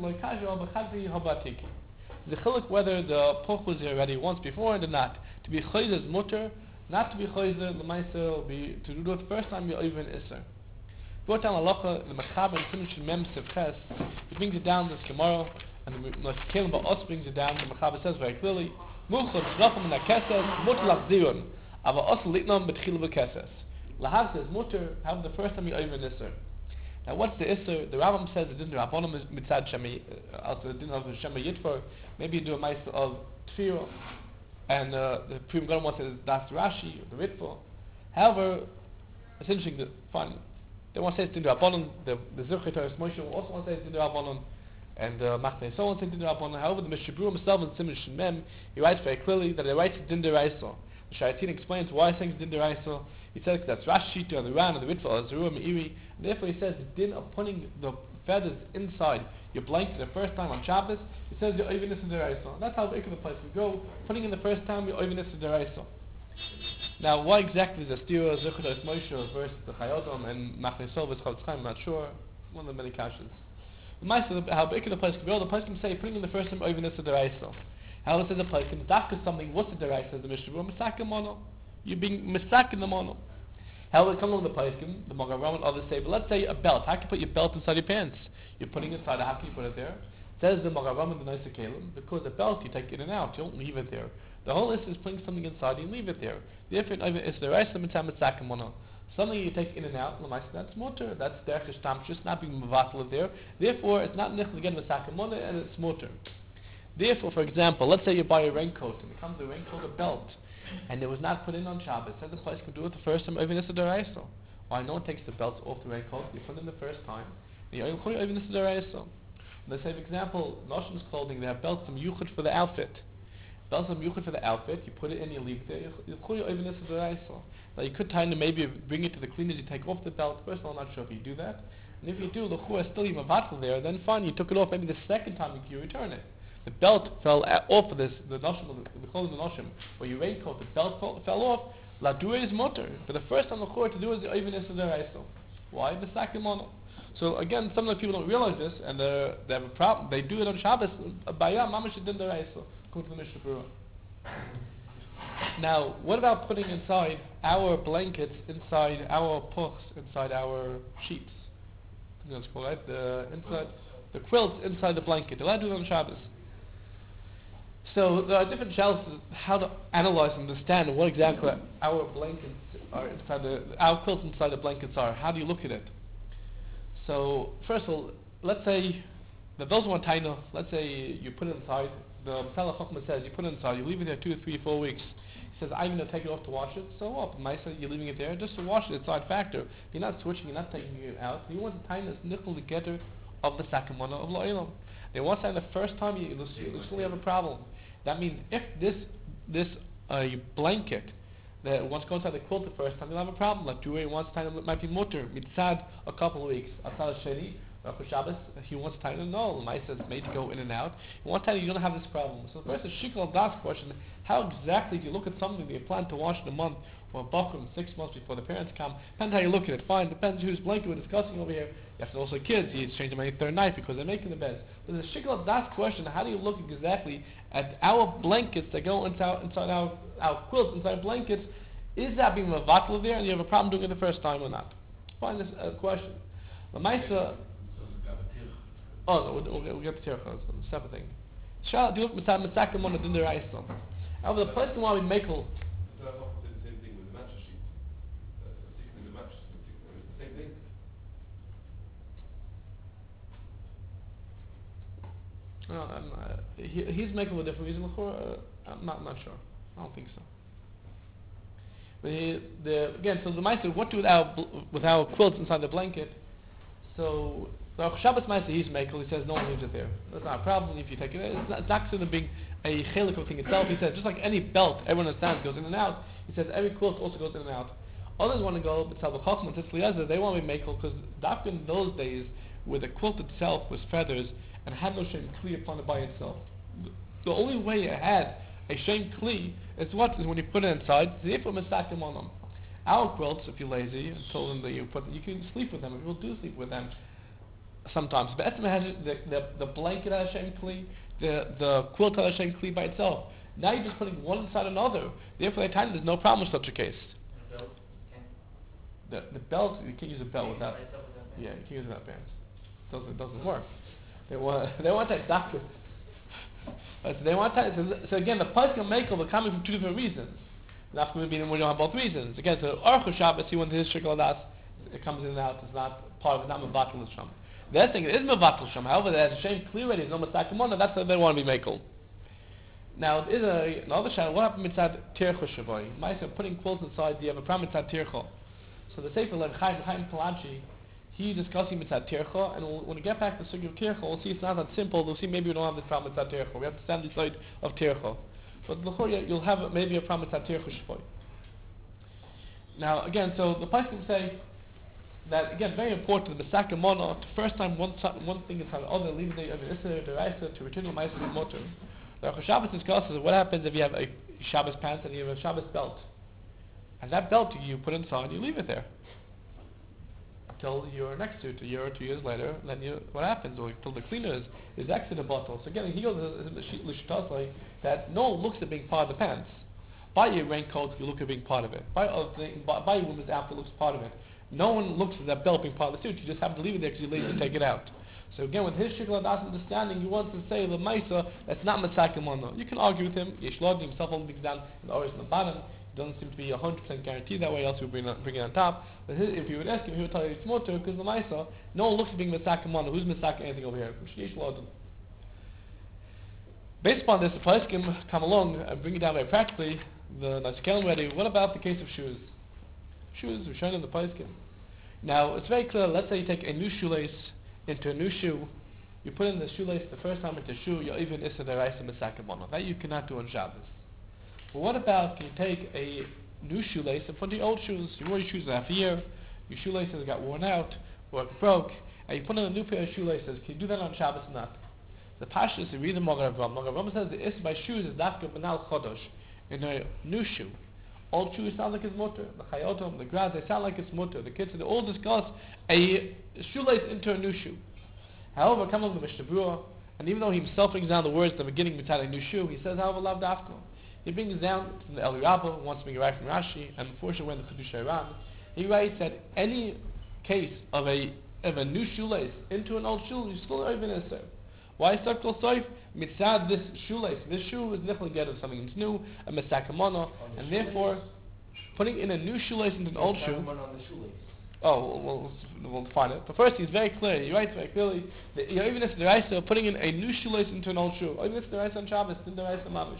the chiluk whether the pork was here already once before and not. To be chayzer is mutter, not to be chayzer, the Meister will be to do it the first time you're even iser. Brought down halacha, the Machaber and Simon Mem Sivches, he brings it down this Gemara, and the Moskelim Ba'os brings it down. The Machaber says very clearly, Muchad Shrachim na Keses, Mutter Lachzirun, Ava Os Litnam Betchil V'Keses. Lahav says mutter, have the first time you even iser. Now what's the iser? The Rambam says the din Rabbanim is mitzad Shema, also the din of Shema Yitfor. Maybe you do a ma'aser of Tfiro, and uh, the Priyam Gadol says that's Rashi, or the Ritva. However, it's interesting that, fine, they want to say it's din Rabbanim, the the Zirchei Torah Moshe also want to say it's din Rabbanim, and uh, Machnei so on says din Rabbanim. However, the Mishabur himself in Simon Shemem, he writes very clearly that he writes din deraisa. The Shaitin explains why he thinks din deraisa. He says that's Rashi to the Ran and the Ritva, or Zerua Meiri, and therefore he says the din of putting the feathers inside your blanket the first time on Shabbos, he says you're oivinus in deraisa. That's how the place we go. Putting in the first time you're oivinus in deraisa. Now, why exactly is a stira Zechut Moshe versus the Chayodom and Machnei Sovas Chavetz Chaim? I'm not sure. One of the many kashas. The Ma'aser, how big the place can go, the place can say putting in the first time oivinus in deraisa. How it says the place can dafka something. What's the deraisa? The Mishnah Misaka mono. You're being misak in the mono. How will it come along the place? The Magen Avraham others say, but let's say a belt. How can you put your belt inside your pants? You're putting it inside. How can you put it there? Says the Magen Avraham and the Noisei Kalim, because the belt you take in and out. You don't leave it there. The whole issue is putting something inside. You leave it there. Therefore, it's the rest of the time it's sakamono. Something you take in and out. That's mutter. That's derech shtamshus, not being mevatel there. Therefore, it's not nichel again with sakamono, and it's mutter. Therefore, for example, let's say you buy a raincoat and it comes a raincoat, a belt, and it was not put in on Shabbos. Says the place can do it the first time. Even this is deraisa. Why no one takes the belts off the raincoat? You put it in the first time. Even this is deraisa. Let's say, for example, Noshim's clothing. They have belts from yuchid for the outfit. Belts from yuchid for the outfit. You put it in, you leave it there. You even this is deraisa. Now you could kind of maybe bring it to the cleaners. You take off the belt. First of all, I'm not sure if you do that. And if you do, the chua is still even vatal there. Then fine, you took it off. Maybe the second time you return it. The belt fell off of this, the noshim, the clothing of the noshim, where you raincoat, the belt fell, fell off. La dua is mutter. But the first time the chor to do is the even is the deraisa. Why the sakimono? So again, some of the people don't realize this, and they have a problem. They do it on Shabbos. Bayam mamash din deraisa. According to the Mishnah Berurah. Now, what about putting inside our blankets, inside our puchs, inside our sheets? I think that's called, right? The inside, the quilts inside the blanket. They're allowed to do it on Shabbos. So there are different shelves how to analyze and understand what exactly our blankets are inside the our quilts inside the blankets are. How do you look at it? So first of all, let's say that those one taina, let's say you put it inside the Masala Chachma says you put it inside, you leave it there two, three, four weeks. He says, I'm going to take it off to wash it. So what? Maisa, you're leaving it there just to wash it. It's side factor. You're not switching, you're not taking it out. You want the tightness, nickel, the getter of the sakamana of La'ilam. Then once time the first time you usually have a problem. That means if this this uh, blanket that once goes inside the quilt the first time, you'll have a problem. Like Jewry once time it might be mutter, mitzad a couple of weeks. Outside of Sheni, for Shabbos, he wants time to know. The Maisa is made to go in and out. One time you don't have this problem. So first the Shikal Das question, how exactly do you look at something that you plan to wash in a month or a bakram six months before the parents come? Depends how you look at it. Fine, depends whose blanket we're discussing over here. You have to also kids, you change them every third night because they're making the beds. But the Shikal Das question, how do you look exactly at our blankets that go inside, inside our, our quilts, inside blankets? Is that being mevatel there and you have a problem doing it the first time or not? Fine, this uh, question. The Maisa. Oh no, we'll, we'll, we'll get to Tircha, it's a separate thing. Shal, do you look at Misakim on the Dinder Aislam? However, the person why we make all. The same thing with the mattress sheet. Uh, sticking in the mattress, it's the same thing. No, I'm, uh, he, he's making a different reason. Uh, I'm not, I'm not sure. I don't think so. But he, the, again, so the Maisa, what do with our, with our quilts inside the blanket? So, the Shabbos Maisa, he's making, he says no one leaves it there. That's not a problem if you take it. It's not, it's not going to be a chelik thing itself. He says, just like any belt, everyone understands goes in and out. He says every quilt also goes in and out. Others want to go, but Tzal B'Chachma and Tzitz Eliezer, they want to be makel because back in those days, where the quilt itself was feathers and had no shem kli upon it by itself. The, the only way it had a shem kli is what is when you put it inside. Zefah Mesakim on them. Our quilts, if you're lazy, and told them that you put, you can sleep with them. People do sleep with them sometimes. But Esma has the, the the blanket has a shem kli, the the quilt has a shem kli by itself. Now you're just putting one inside another. Therefore, at times there's no problem with such a case. The the belt, you can't use a belt without. Yeah, you can't use it without bands. It doesn't, it doesn't work. They want they want that doctor. Uh, so they want that. So, so again, the pasuk and mekel are coming from two different reasons. Not going to be when we don't have both reasons. Again, so Aruch Shabbos, he wants his shikol das. It comes in and out. It's not part of it. Not mevatel sham. The other thing, it is mevatel sham. However, there's a shame clear already. There's no masakamona. That's why they want to be mekel. Now, it is a, another shadow. What happened mitzad tircha shavoi? Ma'aser putting quilts inside. Do you have a problem mitzad tircha? So the Sefer Lev Chaim Chaim Kalachi, he's discussing mitzad tircha, and we'll, when we get back to the subject of tircha, we'll see it's not that simple. We'll see maybe we don't have this problem mitzad tircha. We have to stand inside of tircha. But before you'll have maybe a problem mitzad tircha shavoi. Now again, so the Pasuk say that again very important. The Mesakamona, the first time one one thing inside the other, leaving the Isser the Raisa to return the Ma'aser motor. The Aruch Shabbos discusses what happens if you have a Shabbos pants and you have a Shabbos belt. And that belt you put inside, you leave it there until you're next to it, a year or two years later. And then you, what happens? Or until the cleaner is, is exit the bottle. So again, he goes l'shitosai that no one looks at being part of the pants. Buy your raincoat, you look at being part of it. Buy other thing, buy, buy your woman's outfit, looks part of it. No one looks at that belt being part of the suit. You just happen to leave it there because you're lazy to take it out. So again, with his shikol das understanding, he wants to say the Maisa that's not Mesakamona. You can argue with him. Yeshlod himself holding things down in the oris on the bottom. It doesn't seem to be a hundred percent guaranteed that way. Else he would bring it, bring it on top. But his, if you would ask him, he would tell you it's motor because the Maisa, no one looks at being Mesakamona. Who's Mesaka anything over here? Yeshlod. Based upon this, the Paiskim come along and bring it down very practically. The Naskel ready. What about the case of shoes? Shoes we're showing in the Paiskim. Now it's very clear. Let's say you take a new shoelace into a new shoe, you put in the shoelace the first time into the shoe, you're even issa deraisa mesakamona. That you cannot do on Shabbos. But what about can you take a new shoelace and put in the old shoes? You wore your shoes half a year, your shoelaces got worn out, or it broke, and you put in a new pair of shoelaces. Can you do that on Shabbos or not? The Pashas, you read the Magen Avraham. Magen Avraham says the issa by shoes is dafka banal chodosh, in a new shoe. Old shoes sound like it's mutter. The chayotim, the grass, they sound like it's mutter. The kids, they all discuss a shoelace into a new shoe. However, come along the Mishnah Berurah, and even though he himself brings down the words at the beginning beside a new shoe, he says, however, lav dafka. He brings down from the Eli Rabbah, wants to bring it right from Rashi, and before she went to Chidush Iran, he writes that any case of a of a new shoelace into an old shoe, you still even a Why circle soif? Mitzad this shoelace. This shoe is nichel get of something that's new, a mesakamona, and therefore putting in a new shoelace into an old shoe. On the shoelace. Oh, we'll, we'll, we'll find it. But first, he's very clear. He writes very clearly that even if the Raisa are putting in a new shoelace into an old shoe, even if the Raisa on Shabbos, then the Raisa mamish.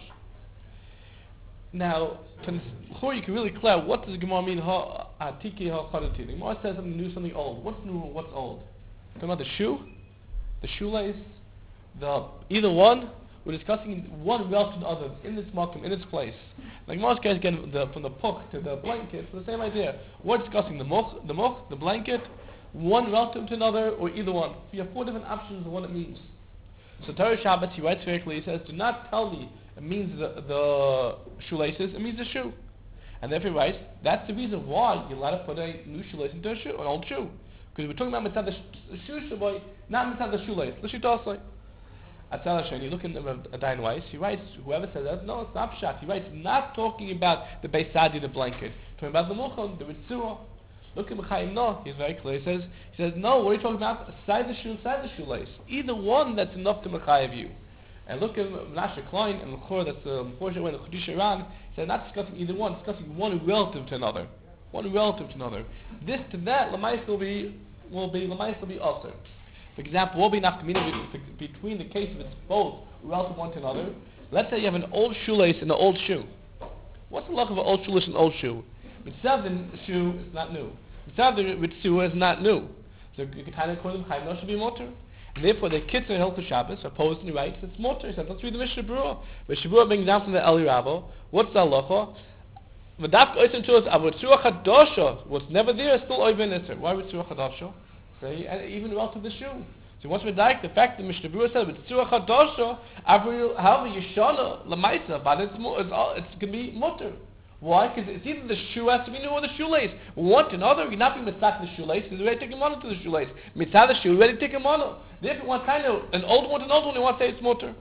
Now, before you can really clear, what does the Gemara mean? Ha atiki ha chodati. The Gemara says something new, something old. What's new? What's old? Talking about the shoe, the shoelace, the either one. We're discussing one relative to the other in its markum, in its place. Like most guys get the, from the puch to the blanket, it's the same idea. We're discussing the much, the much, the blanket, one relative to another, or either one. You have four different options of what it means. So Torah Shabbat, he writes very clearly, he says, do not tell me it means the, the shoelaces, it means the shoe. And therefore he writes, that's the reason why you're allowed to put a new shoelace into a shoe, an old shoe. Because we're talking about mitzvah the sh- shoe shaboy, not mitzvah the shoelace. Let's shoot also. Atzal you look in a Dayan Weiss, he writes, whoever says that, no, it's not pshat. He writes, not talking about the Beis Sadi, the blanket, talking about the Muchon, the Ritzua. Look at Mechayim, no, he's very clear. He says, he says, no, what are you talking about? Side the shoe, side the shoelace. Either one that's enough to Mechayim you. And look at Menashe Klein and L'chor, that's the Mephorsha when the Chudisha Ran, he said, not discussing either one, discussing one relative to another. One relative to another. This to that, Lamais will be, will be, Lamais will be also. For example, what will be nafkamina between the case of it's both relative one to another? Let's say you have an old shoelace and an old shoe. What's the luck of an old shoelace and an old shoe? Mitzvah the shoe is not new. Mitzvah the Ritzua is not new. So you can kind of call them Chaim no should be motor. And therefore the kids in Hilchos Shabbos opposed and he writes it's motor. He says let's read the Mishnah Berurah. Mishnah Berurah brings down from the Eli Rabo. What's the halacha? V'dafka oisim to us avotzua chadosha. What's never there is still oiven iser. Why avotzua chadosha? Say, and even relative to the shoe. So once we like the fact that Mishnah Berurah said with tzura chadosha, however yishana lamaisa, but it's more, it's, all, it's going to be mutter. Why? Because it's either the shoe has to be new or the shoelace. One to another, you're not being mitzvah the shoelace, because you're ready to take a mono to the shoelace. Mitzvah the shoe, you're ready to take a mono. Therefore, one kind of an old one to an old one, you want to say it's mutter.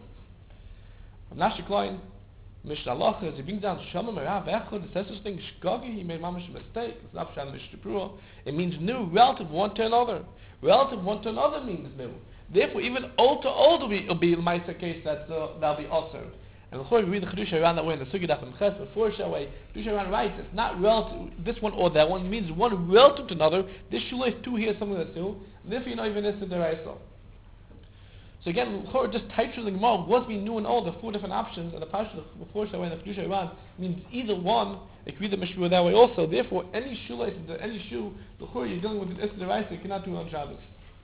Menashe Klein, Mishnah Lacha, he brings down Shama Merav Echad, it says this thing, Shkogi, he made mamash a mistake, it's not Shan Mishnah Berurah. It means new, relative one to another. Relative one to another means new. Therefore, even old to old will be, will be the Maisa case that's, uh, that'll be also. And before we read the Chedusha around that way in the Sugi Daf Mches, before that way, Chedusha around writes, it's not relative, this one or that one, it means one relative to another. This shoelace two here, something that's new. Therefore, you know even this is the Raisa. So again, just titrating the Gemara was being new and old, the four different options, and the Pasha before that way in the Chedusha around means either one. It could read the Mishnah that way also. Therefore, any shoelace, any shoe, the Chor you're dealing with the Isra Raisa, you cannot do it on Shabbos.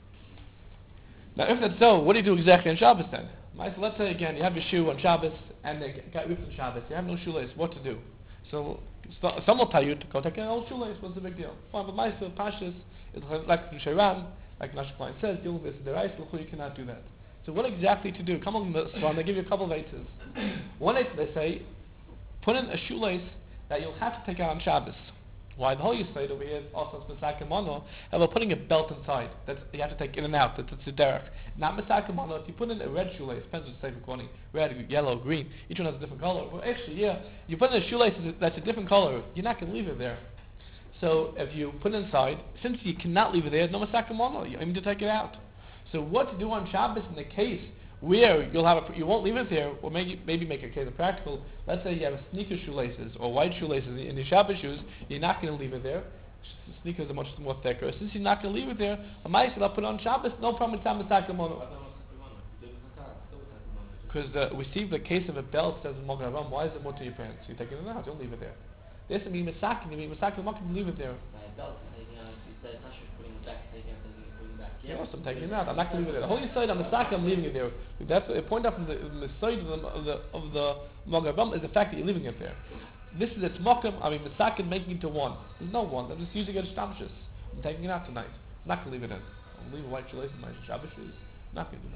Now, if that's so, what do you do exactly on Shabbos then? So let's say again, you have your shoe on Shabbos and it got ripped on Shabbos. You have no shoelace. What to do? So st- some will tell you to go take an old shoelace. What's the big deal? Fine, but my Pashas is like the Shayran, like Nash Klein says, dealing with the rice. You cannot do that. So what exactly to do? Come on, they give you a couple of answers. One answer they say, put in a shoelace that you'll have to take out on Shabbos. Why the whole Yisrael over here also it's Mesaka Mono, and we're putting a belt inside that you have to take in and out. That's a derech. Not Mesaka Mono. If you put in a red shoelace, depends on the same quantity, red, yellow, green. Each one has a different color. Well, actually, yeah, you put in a shoelace that's a different color. You're not going to leave it there. So if you put it inside, since you cannot leave it there, no Mesaka Mono. You need to take it out. So what to do on Shabbos in the case where you'll have a, you won't leave it there, or maybe maybe make a case of practical. Let's say you have sneaker shoelaces or white shoelaces in your Shabbos shoes. You're not going to leave it there. Sneakers are much more thicker. Since you're not going to leave it there, a mice will put it on Shabbos. No problem. Because we see the case of a belt says Mogen Avraham. Why is it more to your pants? You take it out. Don't leave it there. This I mean misakin. I mean misakin. Not going to leave it there. Yeah, I'm taking it out. I'm not going to leave it there. The whole side on the sack, I'm leaving it there. That's a point out from the, the side of the of the, of the Mogen Avraham is the fact that you're leaving it there. This is its mokum. I mean, the sack and making it to one. There's no one. I'm just using it as stamshus. I'm taking it out tonight. I'm not going to leave it in. I'll leave a white shoelace in my Shabbos shoes. I'm not going to do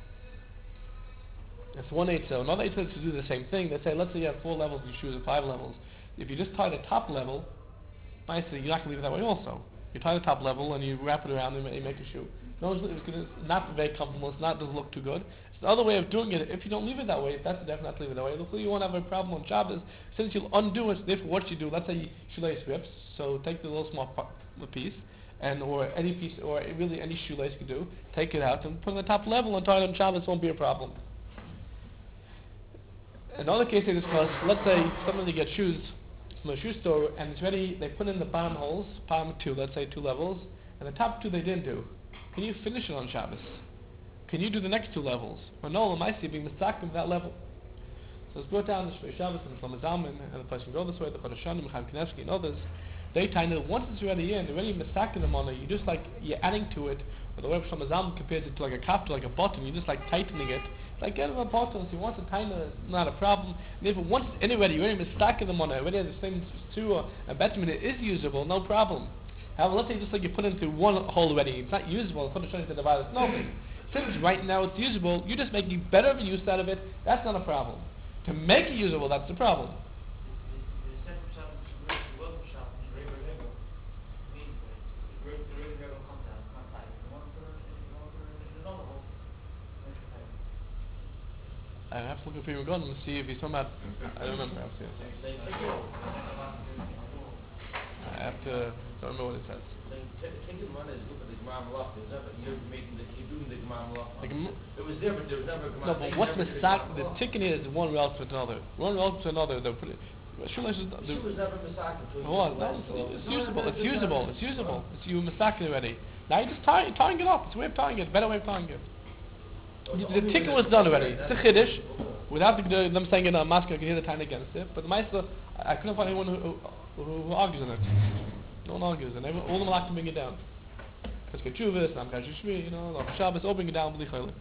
that. That's one eight. So another eight is to do the same thing. They say, let's say you have four levels in your shoes or five levels. If you just tie the top level, nicely, you're not going to leave it that way also. You tie the top level and you wrap it around and you make a shoe. No, it's gonna, not very comfortable. It's not doesn't look too good. It's the other way of doing it. If you don't leave it that way, that's the definite not to leave it that way. Hopefully you won't have a problem on Shabbos. Since you'll undo it, therefore what you do, let's say you shoelace rips. So take the little small piece, and or any piece, or really any shoelace you can do, take it out and put it on the top level and tie it on Shabbos. Won't be a problem. Another case they discuss. Let's say somebody gets shoes. from a shoe store and it's ready, they put in the bottom holes, bottom two, let's say two levels, and the top two they didn't do. Can you finish it on Shabbos? Can you do the next two levels? Or no, am I see being mistaken with that level? So it's brought down the Shvei Shabbos and the Shlomo Zalman, and the place can go this way, the Chodesh Hashanah, Chaim Kanievsky and others. They kind of, once it's already in, they're already mistaken the money, you just like, you're adding to it, or the way Shlomo Zalman compares it to like a cup, to like a button, you're just like tightening it. It's like getting a button, so once it's kind of not a problem. And if once it's in already, you're already mistaken the money, already has the same two, and betterment it is usable, no problem. However, let's say just like you put it into one hole already, it's not usable, the Chodesh Hashanah to divide it, nothing. Since right now it's usable, you're just making better of a use out of it, that's not a problem. To make it usable, that's the problem. I have to look at Prima Gun and see if he's talking about, I don't remember, I have to, I have to, don't remember what it says. Taking money is good for the Gemara Malach. You're making the, you're doing the Gemara Malach. Like, it was there, but there was never a Gemara. no, but what's the sack? The ticking is one relative to another. One relative to another. They put it. Shoelace is. The shoe was never mistaken. Hold on, no, it's, it's usable. It's usable. It's usable. It's you mistaken already. Now you just tie, tying it up. It's a way of tying it. Better way of tying it. The, the ticking was done already. It's a chiddush. Without the, the, them saying in a mask, I can hear the time against it. But the Meister, I, I couldn't find anyone who, who, who argues on it. No one argues, and everyone, all the malachim bring it down. Because Ketchuvis, Nam Kashishmi, you know, Lach Shabbos, all bring it down, B'li Chaylik.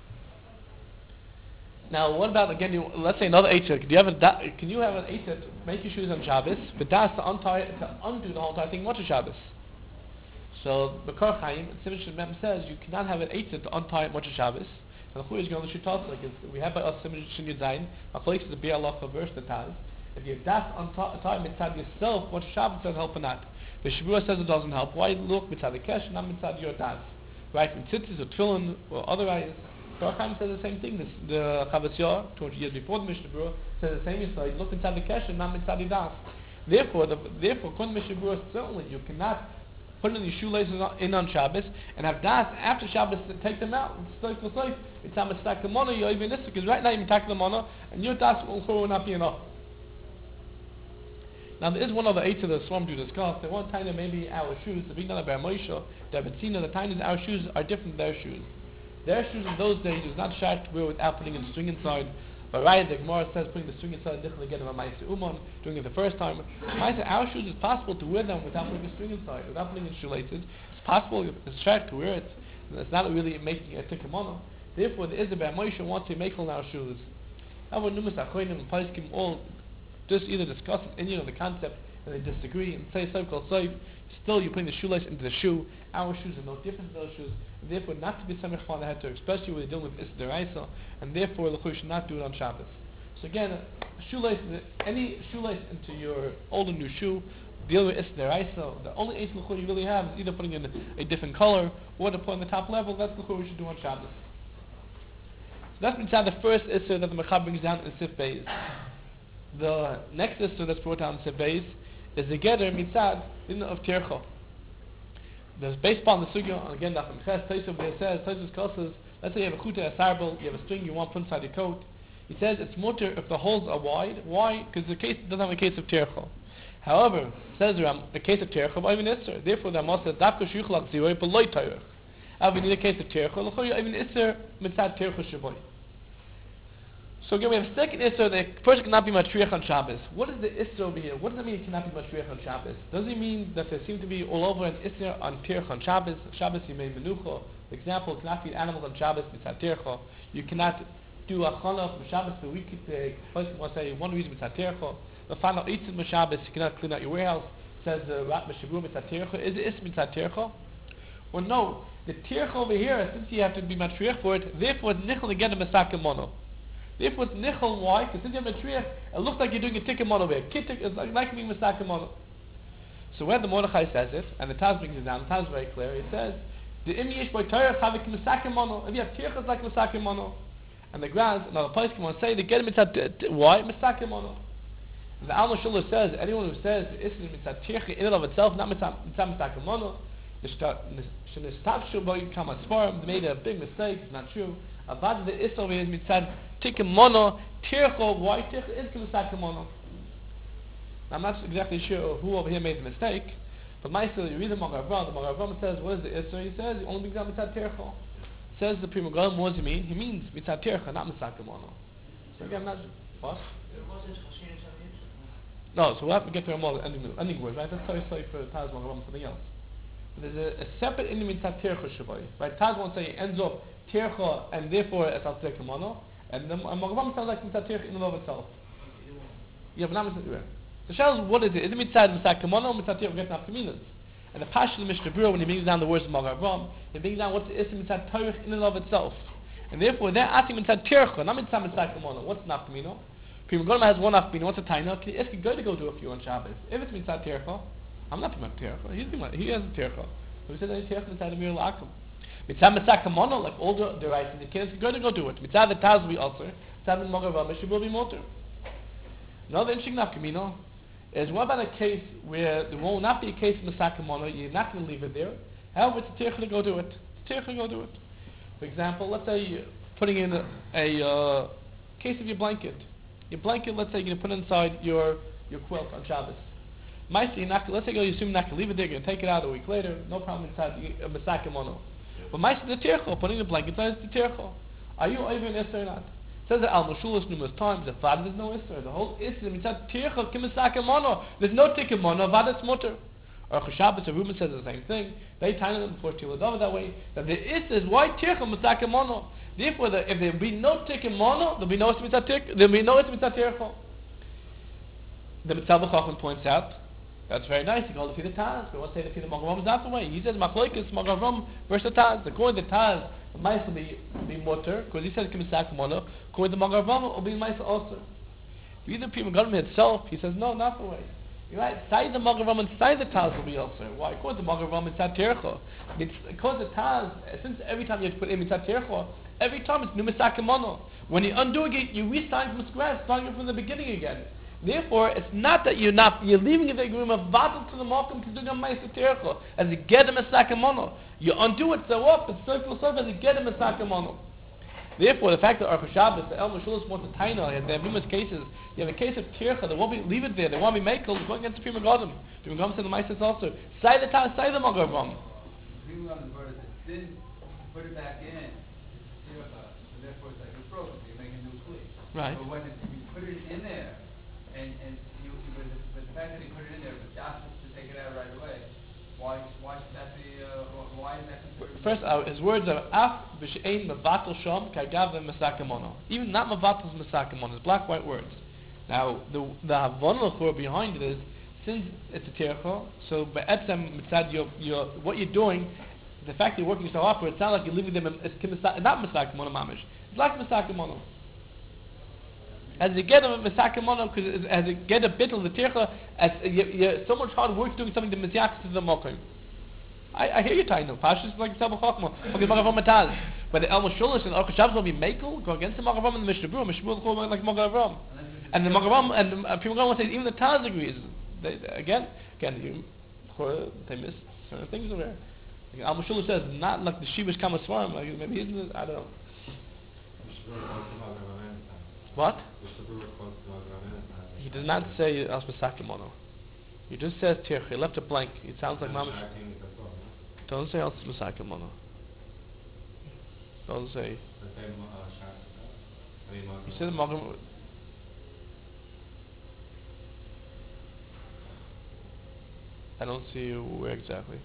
Now, what about, again, you, let's say another eitzah. Can you have a, da, can you have an eitzah to make your shoes on Shabbos, but that's to, untie, to undo the whole entire thing, what's a Shabbos? So, the Kor Chaim, Simon Mem says, you cannot have an eitzah to untie much of Shabbos. And the Chuy is going to shoot us, like we have by us Simon Shin Yud Zayin, a place is the Biur Halacha verse that has. If you das untie mitzad yourself, what Shabbos doesn't help or not. The Shavua says it doesn't help. Why look mitzad the kesh, not mitzad your das? Right, from tzitzis or tefillin or otherwise. Kor Chaim says the same thing. This, the Chavos Yair, two hundred years before the Mishnah Berurah, says the same inside. Look mitzad the kesh and not mitzad the das. Therefore, the, therefore, according to Mishnah Berurah, certainly you cannot put in your shoelaces in on Shabbos and have das after Shabbos to take them out. It's like it's like it's a mistake the money you're even this because right now you're taking the money and your das will not be enough. Now there is one other eight to the Swarm to discuss. There one time that maybe our shoes, the big number Moshe, the Betzina, the time that our shoes are different than their shoes. Their shoes in those days was not sharp to wear without putting a string inside. But right, the Gemara says putting the string inside differently again of a Ma'aseh Uman, doing it the first time. Ma'aseh, our shoes is possible to wear them without putting a string inside, without putting in shoelaces. It's possible, it's sharp to wear it. It's not really making a tikkamono. Therefore, the Isabel Moshe wants to make all our shoes. However, numerous Achonim and Paiskim all just either discuss it in you know the concept and they disagree and say so called safe. Still, you're putting the shoelace into the shoe. Our shoes are no different than those shoes. And therefore, not to be samech on the head to especially when you're dealing with Isser Deraisa, and therefore the should not do it on Shabbos. So again, a shoelace, any shoelace into your old or new shoe, dealing with Isser Deraisa, the only eight l'chur you really have is either putting in a, a different color or to put on the top level. That's the l'chur we should do on Shabbos. So that's been the first Isser that the Mechab brings down in Sif Beis. The next Isser that's brought down in Sif Beis is the Geder Mitzad in of Tircha. There's based upon the Sugya, again, that from Ches Tosef where it says, Tosef Kosses, let's say you have a Chute, a sarbel, you have a string you want put inside your coat. He says it's mutter if the holes are wide. Why? Because the case doesn't have a case of Tircha. However, says Ram, the case of Tircha, but even Isser. Therefore, the Amos says, Dafka Shuychlak Ziroi, but Loi Tayrach. However, you need a case of Tircha, L'choy, even Isser, Mitzad Tircha Shaboy. So again, we have a second Isser, the person cannot be Matriach on Shabbos. What is the Isser over here? What does it mean it cannot be Matriach on Shabbos? Does it mean that there seems to be all over an Isser on Tircha on Shabbos? Shabbos you made Menucha. For example, you cannot feed animals on Shabbos, Mitzad Tircha. You cannot do a Chanach on Shabbos for a week. The person wants to say one reason Mitzad Tircha. The final Eitzim on Shabbos, you cannot clean out your warehouse. Says the Rat Meshavur Mitzad Tircha. Is it Isser Mitzad Tircha? Well, no. The Tircha over here, since you have to be Matriach for it, therefore it's Nichel again a Mesaka Mono. Therefore it's Nichel, why? Because since you have a triach, it looks like you're doing a tikkun mono there. Kittik is like, like being Misaka mono. So where the Mordechai says it, and the Taz brings it down, the Taz is very clear, it says, the im yesh by Torah chavik Misaka mono. If you have tirach, it's like Misaka mono. And the grounds, another place can want to say, they get mitzat, why? Misaka mono. And the Alma Shullah says, anyone who says, the Isra mitzat tirach in and of itself, not mitzat Misaka mono, they made a big mistake, it's not true. Avad the Isra over here is mitzad Tikkun mono, tircha, why tircha is Misaka mono. I'm not exactly sure who over here made the mistake, but Ma'aser, you read the Magen Avraham, the Magen Avraham says, what is the Isser? He says, the only thing is Mitzad Tircha. Says the Pri Megadim, what does he mean? He means Mitzad Tircha, not Mitzad Kemono. So again, not, what? No, so we'll have to get to a more ending, ending word, right? That's sorry, sorry for Taz Magen Avraham, something else. But there's a, a separate ending Mitzad Tircha Shabbai, right? Taz won't say it ends up Tircha, and therefore it's Al Kemono, and the Magen Avraham sounds like Mitzad Tircha in and of itself. Yeah, but not Mitzad. The shell is what is it? Is it Mitzad Mitzad Kemono or Mitzad Tircha? We're getting after and the Pasha of the Mishnah Berurah, when he brings down the words of Magen Avraham, he brings down what's the Isser Mitzad Torah in and of itself. And therefore, they're asking Mitzad Tircha, not Mitzad Mitzad Kemono. What's Nafkamino? Pri Megadim has one Nafkamino, what's a Taina? Can you ask a guy to go do a few on Shabbos? If it's Mitzad Tircha, I'm not Mitzad Tircha. He's Mitzad, he has a Tircha. So he says that Tircha Mitzad Amir L'Akum. Mitzad Mitzad Kemono, like all the, the rights, and the kids, go to go do it. Mitzad the Taz will be also. Mitzad the Magen Avraham, Mishnah will be Motor. Another interesting Nafkamino is what about a case where there will not be a case of Mitzad Kemono, you're not going to leave it there. However, it's a Tircha to go do it. It's a Tircha to go do it. For example, let's say you're putting in a, a uh, case of your blanket. Your blanket, let's say you're going to put it inside your, your quilt on Shabbos. Might you're not, let's say you assume you're not going to leave it there, you're going to take it out a week later, no problem inside a Mitzad Kemono. But might the Tircha, putting the blanket inside the Tircha. Are you over an Isser or not? It says that Al Mashulas numerous times, that Vada there's no Isser. The whole Isser, Mitzad Tircha, Kim Mitzad Kemono. There's no Tikkemono, Vada it's Mutter. Or Chashabbos, Reuben says the same thing. They tie them before Tiladava that way. That the Isser is why Tircha Mitzad Kemono. Therefore, the, if there be no Tikkemono, there'll be no Isser Mitzad Tircha. There'll be no Isser Mitzad Tircha. The Mitzvah Chacham points out, that's very nice. You can hold it for the Taz. We won't say the Magen Avraham is not the way. He says Machlokes Magen Avraham versus the Taz. According to the Taz, the Maisa will be be mutter because he says Kimisak Mono. According to Magen Avraham, will be Maisa also. Either Pri Megadim itself, he says no, not the way. You're right. Side the Magen Avraham and side the Taz will be also. Why? According to Magen Avraham, it's Mitzad Tircha. Because the Taz, since every time you have to put in Mitzad Tircha, every time it's new Mitzad Kemono. When you're undoing it, you restart from scratch, starting from the beginning again. Therefore, it's not that you're not you're leaving the agreement of vatal to the Malkum to do a Ma'aser Tircha as you get him a Sakamono. You undo it so up, it's circle so as you get him a Sakamono. Therefore, the fact that our Shabbos, the El Mashulas wants a Taina, and they have numerous cases. You have a case of Tircha, they won't be leave it there, they won't be makel, going against the Pri Megadim. Pri Megadim said the Ma'aser also. Say the Taz, say the Magen Avraham. Pri Megadim didn't put it back in, Tircha, so therefore it's like it's broken, so you make a new kli. Right. But when it, you put it in there, And, and you, you, but, the, but the fact that he put it in there, but that's to take it out right away. Why? Why should that be? Uh, why is that considered? First, uh, his words are af b'she'ein mevatel shom kagav v'mesakemono. Even not mevatel is mesakemono. It's black white words. Now, the the havon behind it is since it's a tircha, so be'etzem mitzad your your what you're doing, the fact that you're working so hard for it sounds like you're leaving them. It's not mesakemono mamish. It's like mesakemono. As you get a Mesakemono, because as you get a bit of the Tircha, as you, you so much hard work doing something to Mizyach to the Mokim. I, I hear you, Taino. Pashas is like Tzabah Chokma. Okay, Magen Avraham Mataz. But the El Mashulas and Orcha Shabbos will be Mekel, go against the Magen Avraham and the Mishnah Berurah. Mishnah Berurah will go like Magen Avraham. And the Magen Avraham, and the Pri Megadim will say, even the Taz agrees. They, again, again, you, they miss certain things over there. El Mashulas says, not like the Shiva's Kamaswaram, like maybe isn't it? I don't know. What? He does not say Al Mesakemono. He just says Tircha. He left it blank. It sounds like Mamash. Doesn't say Al Mesakemono. Doesn't say. He said Magen. I don't see where exactly.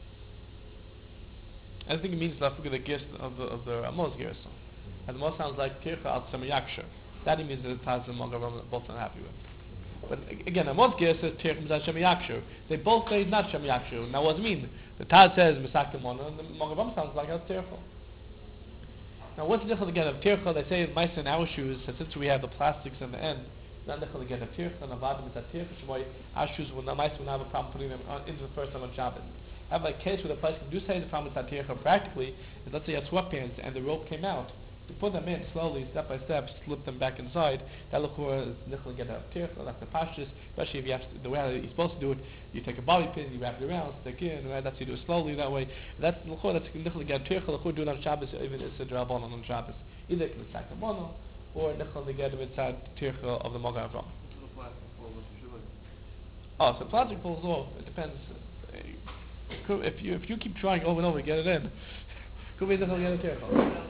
I think it means that the gift of the of the Amos Gerson. And the most sounds like Tircha Al Samayaksha. That means that the Taz and Magen Avraham both not happy with. But again, Amos Ger says Tircha Mitzad Shem Yakshu. They both say it's not Shem Yakshu. Now what does it mean? The Taz says Mesakemono, and the Magen Avraham sounds like it's Tircha. Now what's the difference again of Tircha? They say mice in our shoes, and since we have the plastics in the end, not the again of Tircha and Avadim is a Tircha. Shemai our shoes will not mice will not have a problem putting them on, into the first time on Shabbos. I have a case where the place can do say the problem with Tircha practically is let's say you have sweatpants and the rope came out. You put them in slowly, step by step, slip them back inside. That look is nichel get a tircha. That's the pashtus. Especially if you have to, the way you're supposed to do it, you take a bobby pin, you wrap it around, stick in. Right? That's you do it slowly that way. That's look that's nichel get a tircha. Look do it on Shabbos, even it's a drabon on Shabbos. Either it's a sakamono or nichel get a mitzad tircha of the Magen Avraham. Oh, so plastic falls off. It depends. Uh, could- If you if you keep trying over and over to get it in, could be that he'll get it careful.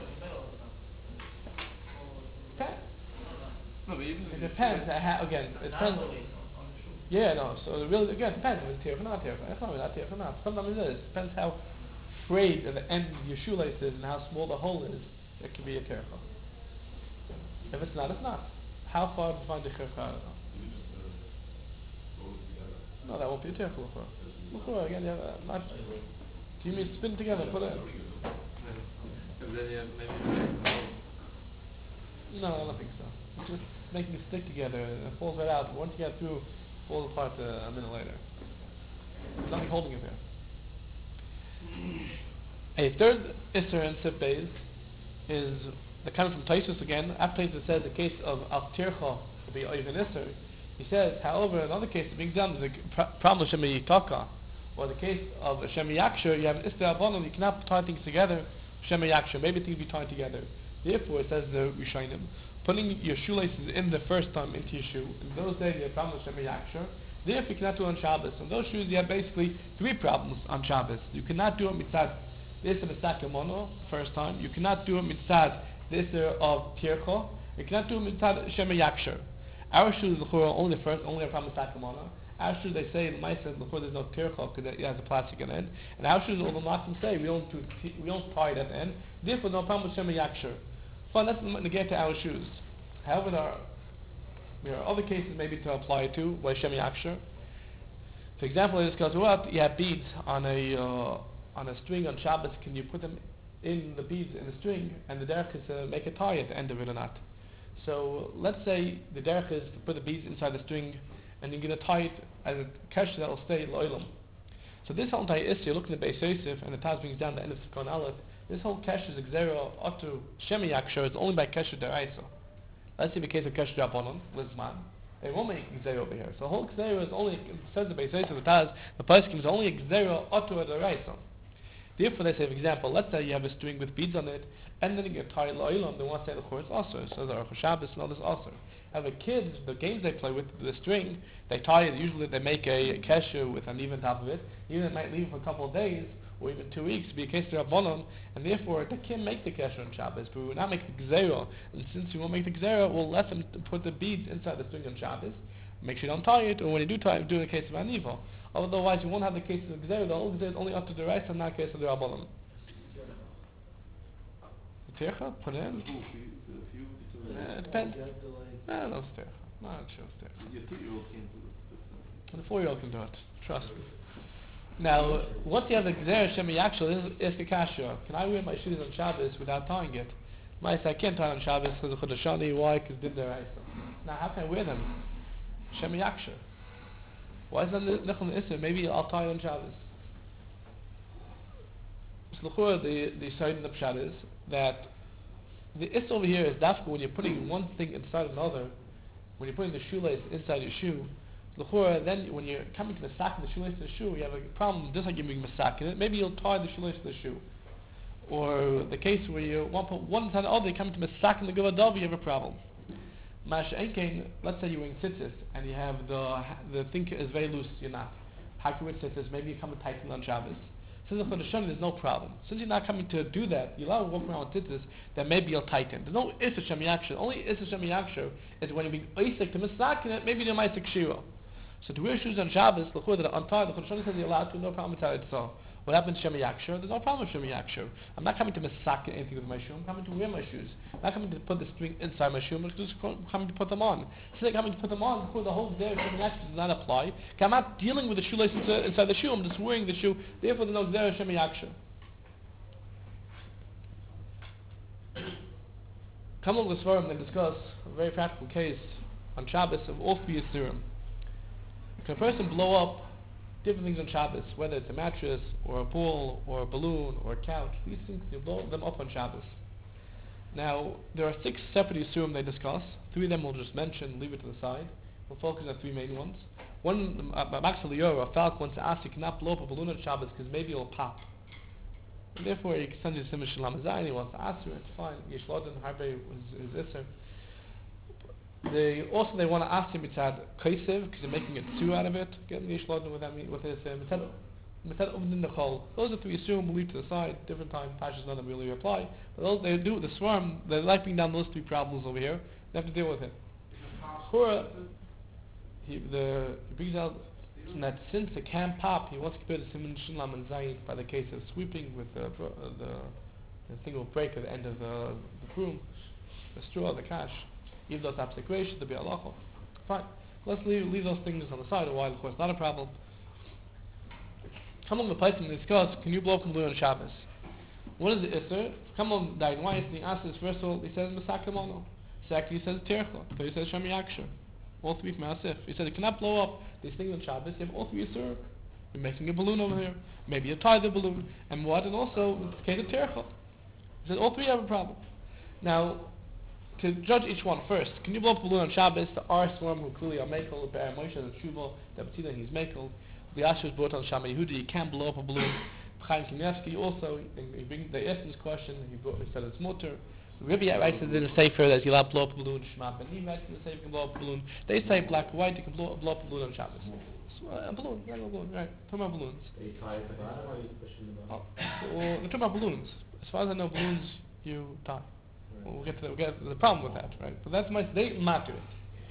Depends. No, but even It if you depends. get- uh, how- Again, it depends. Yeah, no. So it really again depends if it's tearful or not tearful. It's not not tearful or not. Sometimes it is. Depends how frayed at the end of your shoelace is and how small the hole is. It can be a tearful. If it's not, it's not. How far do you find the tearful? I don't know. you just, uh, roll it together. No, that won't be a tearful. Before again, yeah, uh, not. Do you mean spin together? Put it. Yeah. Because then you have maybe No, I don't think so. It's just making it stick together. It falls right out. Once you get through, it falls apart uh, a minute later. There's nothing holding it there. A third Isser in Sif Beis is the coming from Taisus again. After Taisus says the case of Al Tircha to be Oiven Isser, he says, however, in other cases, being done, the pr- problem of Shemi Yitaka, or the case of Shemi Yaksher, you have an Isser Abonim, you cannot tie things together, Shemi Yaksher, maybe things be tied together. Therefore, it says the Rishonim, putting your shoelaces in the first time into your shoe, in those days you have problem with Shemi Yaksher, therefore you cannot do it on Shabbos. In those shoes you have basically three problems on Shabbos. You cannot do it mitzad this of a sakamono, first time. You cannot do it mitzad this of tircha. You cannot do it mitzad Shemi Yaksher. Our shoes are only the first, only a problem with sakamono. Our shoes, they say in Maisa before there's no tircha because it has a plastic in it. And our shoes, all the Masim say we don't do, we don't tie it at the end. Therefore, no problem with Shemi Yaksher. Fine, that's negate to our shoes. However, there are, there are other cases maybe to apply it to, by Shemi Yaksher. For example, I discussed what you have beads on a uh, on a string on Shabbos. Can you put them in the beads in the string, and the derech is to make a tie at the end of it or not? So let's say the derech is to put the beads inside the string, and you're going to tie it as a kesher that will stay lo'ilam. So this whole entire issue, you're looking at Beis Yosef, and the Taz brings down the end of Sikon Aleph. This whole kesher is exero otu Shemi Yaksher. It's only by kesher deraisa. Let's see the case of kesher Rabbanon, Lizman. They won't make Gzero over here. So the whole Gzero is only, says the Beis Yosef, the Taz, the Poskim is only Gzero otu deraisa. Therefore, they say, for example, let's say you have a string with beads on it, and then you get tied lo'ilam, they want to say the Chor is also. So the Aruch Shabbos and all this also. However, kids, the games they play with the string, they tie it, usually they make a, a kesher with an even top of it, even it might leave it for a couple of days, or even two weeks, to be a case of Rabbanon, and therefore they can't make the kesher on Shabbos, but we will not make the Gzero, and since we won't make the Gzero, we'll let them t- put the beads inside the string on Shabbos, make sure you don't tie it, or when you do tie it, do the case of Aniva. Otherwise, you won't have the case of Gzero, the whole Gzero is only up to the rest, and not the case of the Rabbanon. Tircha, put it in. Uh, it depends. No, no, it's Tircha. No, it's sure it's Tircha. Your two-year-old can't do it. And the four-year-old can do it. Trust me. Now, once you have the Gzer Shemi Yaksher, this is the Kasha. Can I wear my shoes on Shabbos without tying it? I say I can't tie it on Shabbos because of Chodeshani. Why? Because did their Isa. Now, how can I wear them? Shemi Yaksher. Why is that Nechon Issa? Maybe I'll tie it on Shabbos. So the the side in the Pshat is that the Issa over here is dafka when you're putting one thing inside another, when you're putting the shoelace inside your shoe. L'chora, then when you're coming to the sack of the shoelace of the shoe, you have a problem just like you're being masak in it. Maybe you'll tie the shoelace of the shoe. Or the case where you want to put one inside the other, you come to masak in the gavadav, you have a problem. Mash enkein, let's say you're wearing tzitzis and you have the the thing is very loose, you're not. How can you wear tzitzis? Maybe you come and tighten on Shabbos. Since for the Shani, there's no problem. Since you're not coming to do that, you're allowed to walk around with tzitzis, then maybe you'll tighten. There's no Issa Shemi Yaksher. Only Issa Shemi Yaksher is when you're being Isaac to masak in it, maybe you're Isaac Shira. So to wear shoes on Shabbos, the Chur that are untied, the Chur says you're allowed to, no problem with it. So what happens to Shemi Yaksher? There's no problem with Shemi Yaksher. I'm not coming to masak anything with my shoe. I'm coming to wear my shoes. I'm not coming to put the string inside my shoe. I'm just coming to put them on. Since I'm coming to put them on, the whole there Shemi Yaksher does not apply. I'm not dealing with the shoelace inside, inside the shoe. I'm just wearing the shoe. Therefore, there's no there Shemi Yaksher. Come along with Svarim and discuss a very practical case on Shabbos of all three Yisurim. Can a person blow up different things on Shabbos, whether it's a mattress, or a ball, or a balloon, or a couch? These things, you blow them up on Shabbos. Now, there are six separate Yisurim they discuss. Three of them we'll just mention, leave it to the side. We'll focus on three main ones. One, uh, Max Eliyahu, a falcon, wants to ask you cannot blow up a balloon on Shabbos because maybe it'll pop. And therefore, you can send you to Simon Shalom Azai, and he wants to ask you, it's fine. Yeshlodin, Harbe, is Isser. They also they want to ask him mitzad kaisev because they're making a tzu out of it. Getting the shlodin with that with his uh, mitzad mitzad uvdin nechol. Those are three assume leave to the side. Different time pashas none of them really apply. But those they do the swarm. They're wiping down those three problems over here. They have to deal with it. Chura, he the he brings out that since it can pop, he wants to compare the simon shinlam and zayin by the case of sweeping with the uh, the the thing will break at the end of the the broom, the straw, the cash. Even though it's absecration to be halacha. Fine. Let's leave, leave those things on the side a while, of course, not a problem. Come on the place and discuss, can you blow up the balloon on Shabbos? What is the Isser? Come on, Dayan Weiss, and he asks us, first of all, he says Mesakamono. Second, he says Tercha. Third, he says Shami Yaksher. All three from Asif. He said, you cannot blow up these things on Shabbos, you have all three Isser. You're making a balloon over here. Maybe you tie the balloon. And what? And also, in the case of Tercha. He said, all three have a problem. Now, to judge each one first, can you blow up a balloon on Shabbos? The R swarm who clearly are Mekel, the Be'er Moshe, the Tshuva, the B'tila, he's Mekel. The Asher is brought on Shama Yehuda, you can't blow up a balloon. Chaim Kanievsky also, he bring, they asked this question, he, brought, he said it's mutter. Rabbi writes it in the Sefer that you're allowed to blow up a balloon, Shema B'ni writes in the Sefer you can blow up a balloon. They say black or white, you can blow, blow up a balloon on Shabbos. So, uh, a balloon, regular balloon, right, talking about balloons. Are you tied at the bottom or are you pushing the bottom? Oh, well, we're talking about balloons. As far as I know, balloons you tie. We'll get to the, we'll get to the problem with that, right? But that's my they matter it.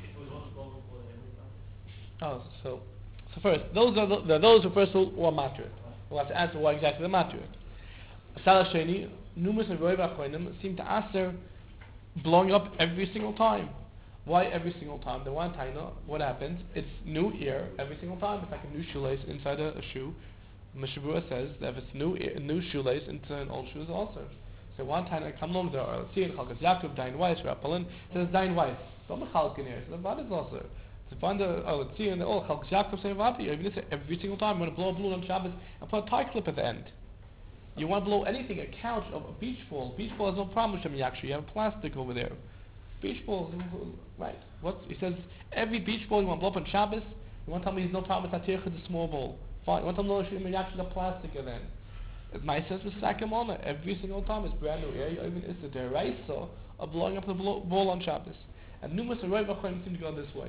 Oh, so so first, those are the, the those who first will matter it. We'll have to answer why exactly they matter it. Salah Sheni, numerous of Roiv Achronim seem to answer blowing up every single time. Why every single time? The one taina, what happens? It's new ear every single time. It's like a new shoelace inside a, a shoe. Mishabura says that if it's new ear, a new shoelace into an old shoe is also. So one time I come along there, I'll see it, Chalkas Yaakov, Dayan Weiss, Rappelin, says Dayan Weiss. Don't be Chalk in here. So what is also? To find the, oh, let's see, and the, oh, Chalkas Yaakov say, Vati, even this every single time, I'm going to blow a balloon on Shabbos and put a tie clip at the end. You want to blow anything, a couch, a, a beach ball. Beach ball has no problem with Shemi actually. You have plastic over there. Beach ball, right. What? He says, every beach ball you want to blow up on Shabbos, you want to tell me there's no problem with Tatirch, it's a small ball. Fine. You want to tell me Shemi actually the plastic at the end. My sense was sakamona every single time it's brand new area. Even is the deraisa of blowing up the blo- ball on Shabbos. And numerous Roiv Achronim seem to go this way.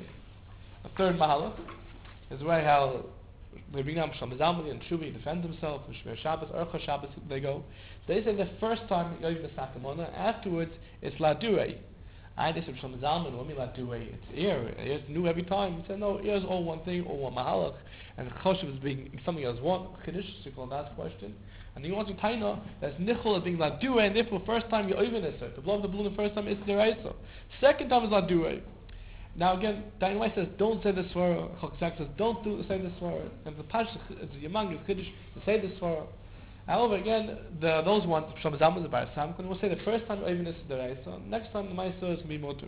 A third mahalach is the way how they bring down Shlomo Zalman and Shuvi defend themselves. And Shmir Shabbos, Orcha Shabbos, they go. They say the first time you the sakamona, afterwards it's la durei. I just said Shlomo Zalman, what mean la durei? It's ear. It's new every time. He said no, ear is all one thing, all one mahalach. And Choshev is being something else one. Chiddush, so called that question. And he wants to taina that's nichol as being la dure, and therefore first time you even it. To blow up the balloon the first time it's deraisa. Second time is la dure. Now again, Dayan Weiss says don't say the svara. Chokzak says don't do say the svara. And the pash it's a yamang is chiddush to say the svara. However, again, the those ones Shlomo Zalman is bar sam. When we say the first time even it's deraisa, next time the ma'aser is going to be motor.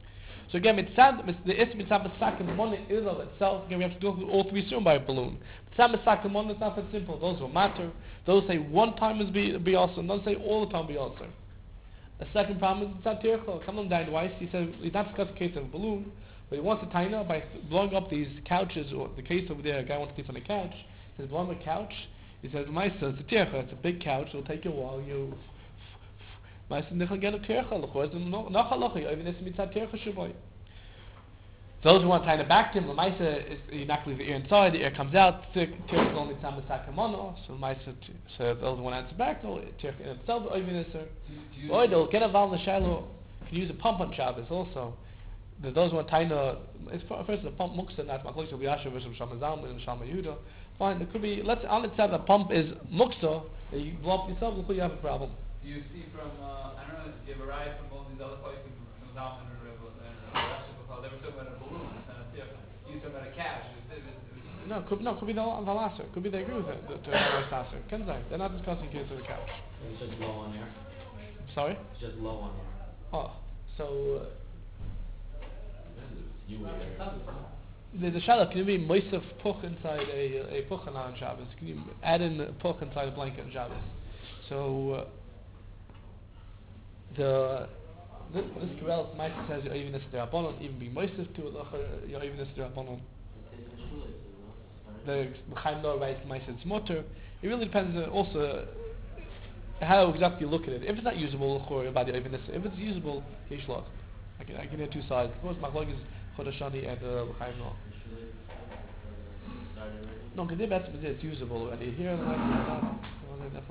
So again, mitzad, the is mitzad sakamon in of itself. Again, we have to go through all three soon by a balloon. Mitzad sakamon is not that simple. Those will matter. Those say one time is be be also, and those say all the time be also. The second problem is mitzad tircha. Come on, Dayan Weiss. He said he's not discussing the case of a balloon, but he wants to taina by blowing up these couches or the case over there. A guy wants to sleep on a couch. He says blowing up a couch. He says, "My son, it's a tircha. It's a big couch. It'll take you a while. You." Those who want to tie the back to him, the Maisa is you not leave the ear inside, the ear comes out, Tircha only time Sakamono, so Maisa so those who want to answer back, no, Tircha in itself, or they'll get a val the Shiloh, can use a pump on Shabbos also. The, those who want to tie the it's first the pump muksa, not Machlokes of Yasha versus Shlomo Zalman and Shama Yehuda. Fine, it could be let's on its side the pump is muksa, you blow up yourself, look you have a problem. Do you see from, uh, I don't know, if you have a ride from all these other places, from Zalman and Rebbe, and Russia, because they were talking about a balloon, and a tircha. You talking about a cash. It was, it was, it was no, could, no, could be the Valasser. Could be they agree with it, the, the Valasser. Ken say, they're not discussing kids of the couch. It's just low on air. Sorry? It's just low on air. Oh, so, uh, You air. the, the Shalah, can you be Moisef Puch inside a, a Puch on Shabbos? Can you add in a Puch inside a blanket on Shabbos? So, uh, the this, this Kirel might says you're even this Rabbanon, even be Moisef to it, you're even this Rabbanon. The Chaim Noah writes Maisa it's motor. It really depends uh, also how exactly you look at it. If it's not usable, about the even this. If it's usable, Yishlach. I can I can hear two sides. Of course, Machlok is Chodashani and uh, Chaim Noach. No, because it's usable already. Here, like, that.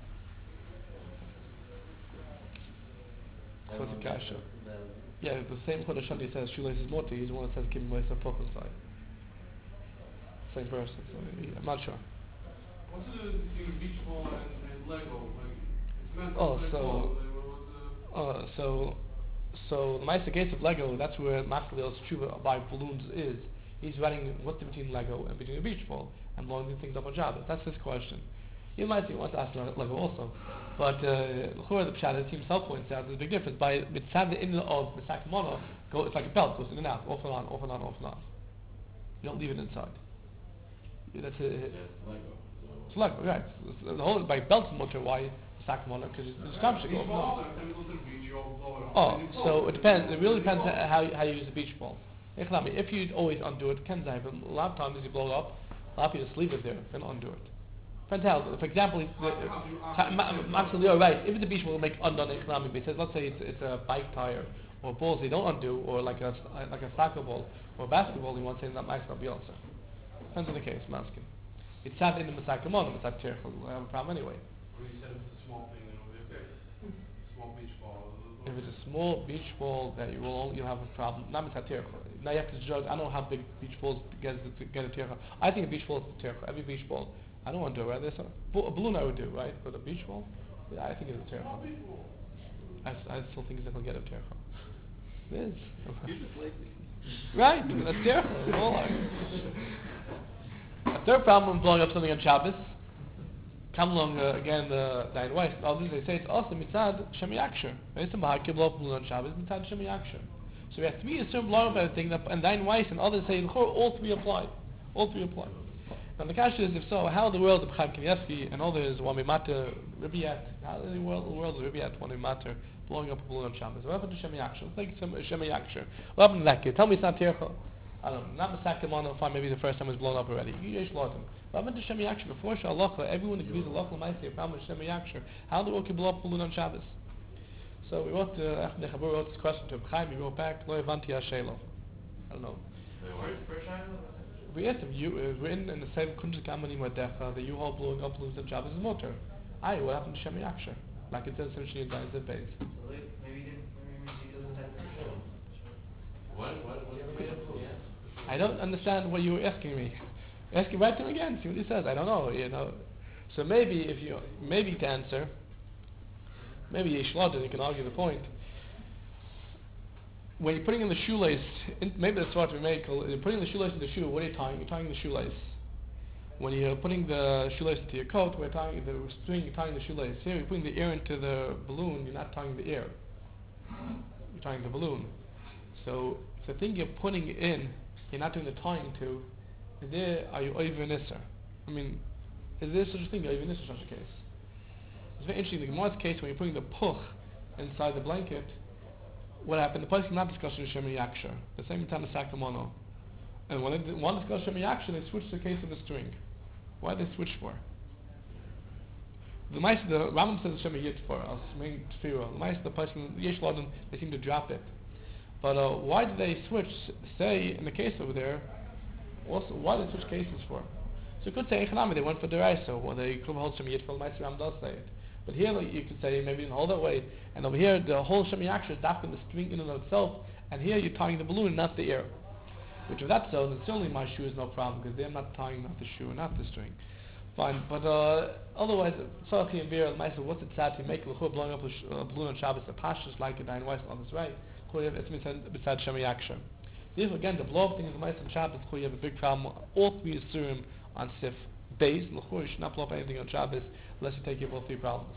So it's a kasha. Yeah, the same Chodashani says Shulais is Moti, he's the one that says Kim Moisa Poch inside. Same person, so I'm not sure. What's the difference between beach ball and, and Lego? Like, it's meant Oh, to play so- ball. Like, what's the- Uh, so, so the nice case of Lego, that's where Matzliel's tshuva by balloons is. He's writing what's the between Lego and between a beach ball and blowing these things up on Shabbos. That's his question. You might see wants to ask Lego also, but uh, the Pshat, he himself points out there's a big difference. By mitzad the inner of the Mono, go it's like a belt, goes in and out, off and on, off and on, off and on. You don't leave it inside. That's a, it's Lego, right? It's the whole by belt motor. Why Mono? Because it's established. Beach ball, every time you go to the beach, you all blow it up. Oh, And you so blow it depends. It really depends on how you, how you use the beach ball. Echlami, if you always undo it, can say, but a lot of times you blow it up, a lot of people just leave it there and undo it. Depends how. For example, the, uh, Ma- Ma- Max you're right. If it's a beach ball, make undone Echlami. Because let's say it's, it's a bike tire or balls they don't undo, or like a s- uh, like a soccer ball or basketball, you want to say that might not be also. Depends on the case, masking. It's sad in the Masakamon, it's not terrible. I have a problem anyway. Or you said if it's a small thing, then it'll be okay. Small beach ball. If it's a small beach ball, that you will only you'll have a problem. Not with tircha. Now you have to judge. I don't know how big beach balls get to get a tircha. I think a beach ball is a tircha. Every beach ball, I don't want to do it. Right? There's a, a balloon I would do, right? But a beach ball, yeah, I think it's a tircha. I, s- I still think it's going to get a tircha. It is. Right? That's tircha. It's all like. A third problem with blowing up something on Shabbos. Come along uh, again, the Dayan Weiss. Others they say it's also mitzad Shemi Yaksher. Based on Bahaki blow up balloon on Shabbos, mitzad Shemi Yaksher. So we have three assumed blowing up everything, that, and Dayan Weiss and others say all three apply. All three apply. Now the question is, if so, how in the world of Chaim Kanievsky and others want me matter Ribiat? How in the world, the world of Ribiat want me matter blowing up a balloon on Shabbos? What happened to Shemi Yaksher? Let's take some Shemi Yaksher. What happened to that kid? Tell me it's not Tircha. I don't know, not Masakamon, fine, maybe the first time it was blown up already. Yesh Lotim. But I'm into Shemi Yaksher. Before Shalacha, everyone agrees Allah Lamaisi, a problem with Shemi Yaksher. How do we blow up a balloon on Shabbos? So we wrote, uh, Achmed Chabur wrote this question to Chaim, he wrote back, Lo Evanti Hashelo. I don't know. We asked him, you, uh, written in the same Kunjik Amani Madecha, that you hold blowing up balloons on Shabbos is motor. Aye, what happened to Shemi Yaksher? Like it says essentially in the base. Maybe he didn't, maybe he doesn't have to show. What? What? What? What? I don't understand what you were asking me. Ask him, write to him again, see what he says. I don't know, you know. So maybe if you, maybe to answer, maybe Yeshlodin, you can argue the point. When you're putting in the shoelace, in, maybe that's what we make, you're putting the shoelace in the shoe, what are you tying? You're tying the shoelace. When you're putting the shoelace into your coat, we're tying the string, you're tying the shoelace. Here, you're putting the ear into the balloon, you're not tying the ear. You're tying the balloon. So, the thing you're putting in, you're not doing the tying to, is there, are you over nisser? I mean, is there such a thing, over nisser such a case? It's very interesting, the Gemara's case, when you're putting the puch inside the blanket, what happened? The place is not discussing Shemi Yaksher. The same time as Sakamono. And when they want to discuss Shemi Yaksher, they switch to the case of a string. Why did they switch for? The mice, the Rambam says Shemi Yit for us, main tefillah. The mice, the person, Yesh Loden, they seem to drop it. But uh, why did they switch? Say in the case over there, also why did they switch cases for? So you could say Echanami, they went for the Raisa, or they could hold Shemi Yit for the mice. Ram does say it. But here like, you could say maybe you can hold that way, and over here the whole Shemi Yaksher is dapping the string in and of itself, and here you're tying the balloon, not the ear. Which if that's so, then certainly my shoe is no problem because they're not tying not the shoe, not the string. Fine, but uh, otherwise, Tzarchi and Beer, what's it sad to make a blowing up a sh- uh, balloon on Shabbos? The Pashas like it, Dayan Weiss on this way. It's beside Shemi Yaksher. If again the blow up thing is the mice on Shabbos, you have a big problem. All three assume on Sif base. You should not blow up anything on Shabbos unless you take care of all three problems.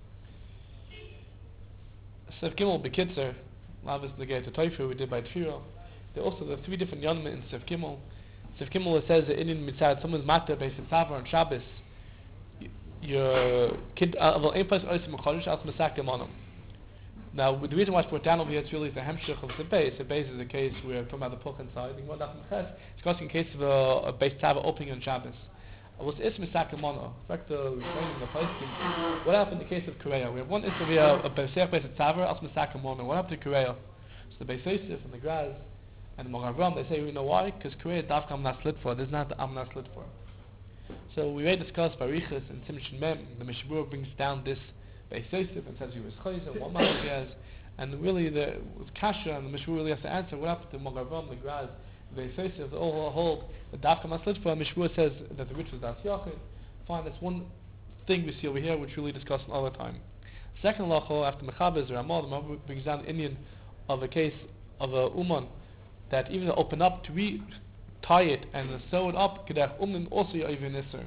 Sif Gimel Bekitzer, obviously the Gate of Taifu we did by Tfiro. There are also the three different Yonmen in Sif Gimel. Sif Gimel it says that in Mitzad someone's matter based in Tzavar on Shabbos. y- Your kid, uh, well, ein place oisim mechodesh as mesakim on him. Now, the reason why it's brought down over here is really the hemshich of the base. The base is a case where we're talking about the puch inside. It's discussing in case of a, a base tzava opening on Shabbos. What's is misakim mono? In fact, the training the posting. What happened in the case of Korea? We have one issue here, a besech base tzava as misakim mono. What happened to Korea? So the Beis Yosef and the Graz and the Mogar Avram, they say, you know why? Because Korea Dafka I'm not slit for. This is not the I'm not slit for. So we may discuss Barichas and Simshin Mem. The Mishmur brings down this Beis Yosef and says he was Chayzer, what matter he has. And really the with Kasha and the Mishmur really has to answer what happened to Mogar Avram, the Graz, the Beis Yosef, they all hold the Dafka I'm not slit for. Mishmur says that the rich was Das Yachid. Fine, that's one thing we see over here which we really discuss all the time. Second lacho, after Mechabez or Ramah, the Ramah brings down the Indian of a case of a Uman that even to open up to re-tie it and sew it up, Kedach Uman also Yoiv Nisr.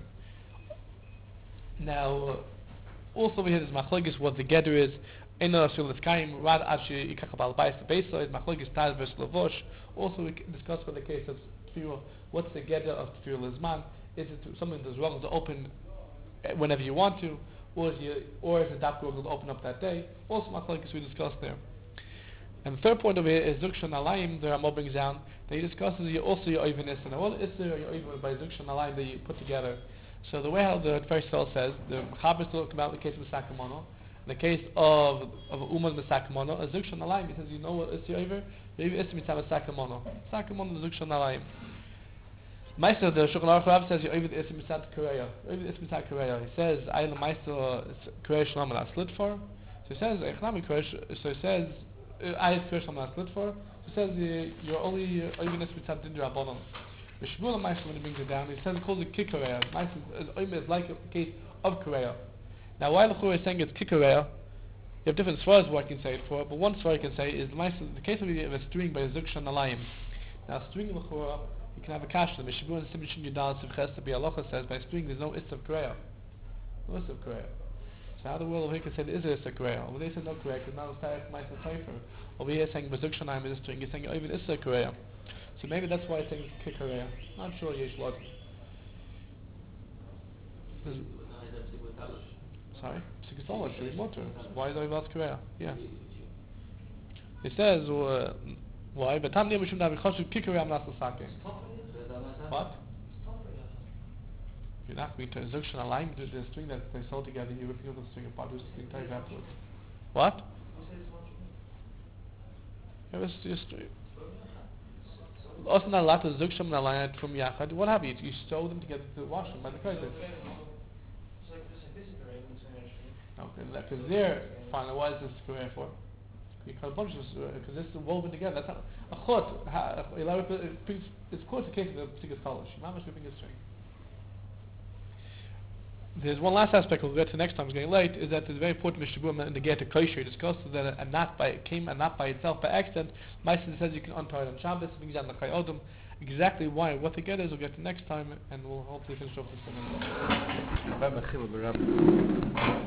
Now, uh, also we hear this Machlokes what the Geder is. Eno Asul Lefkaim, Rad Ashi Yikach Abal Bais, the Beisoid, Machlokes Taz versus Lavosh. Also we discuss for the case of Tefillah, what's the Geder of Tefillah Lizman? Is it something that's wrong to open whenever you want to, or is, you, or is the Daf going to open up that day? Also Machlokes we discussed there. And the third point over here is Zukshan Alayim, the Ramah brings down, that he discusses you also your Oivin Isser. Now what is your Oivin by Zukshan Alayim that you put together? So the way how the first spell says, the Mechaber talk about the case of Sakamono, in the case of of Uman Sakamono, a Zukshan Alayim, he says, you know what is your Oivin? Your Oivin Isser means have a Sakamono. Sakamono is Zukshan Alayim. Meister, the Shulchan Aruch Rav says, your Oivin Isser means have Korea. Oivin Isser means have Korea. He says, I am the Meister, Korea Shalom and Aslit for. So he says, Echnami Korea, so he says, I have Korea Shalom and Aslit for. So he says, you're only Oivin Isser means have Dindra Abonon. The Shmuel Meister, when he brings it down, he says, he calls it Kikorea. Meister is like a case of Korea. Now, why the Chura is saying it's Kikorea, you have different swears what I can say it for, but one swear I can say is Meister, the case of a string by a Zukshan Alayim. Now, string of the Chura, you can have a kash. The Mishabur and Simchin Yudal Sivches to be Alocha says by string there's no Issa of Korea. No Issa of Korea. So how the world over here can say there is a Issa of Korea? Over there said no Korea because now it's Tarek Meister Taifer. Over here saying Bezukshan Alayim is a string, he's saying oh, even Issa of Korea. So maybe that's why I think it's Korea. Not sure Yesh Lod. Sorry? Sikisolosh, read motor. Why is I about Korea? Yeah. It says, uh, why? But Tam Niyam Mishum Davi Choshu Kikorea Am Nasa Sake. What? You're not going to Zukshan Alayim, the string that they sold together, you repeal the string apart, do the entire afterwards. What? It was just also not allowed to Zukshan Alayim from Yachad. What have you? You sew them together to wash them by the Kodesh. Okay, because they're fine. Why is this square for? You cut a bunch of because this is woven together. That's not a chut. It's of course the case of the particular college. Mamash ripping a string. There's one last aspect we'll get to next time. It's getting late. Is that it's very important Mishabur in the get to kosher discussed that a knot by it came a knot by itself by accident. Meister says you can untie it on Shabbos. Brings down the Chayodom. Exactly why what the get is we'll get to next time and we'll hopefully finish off this.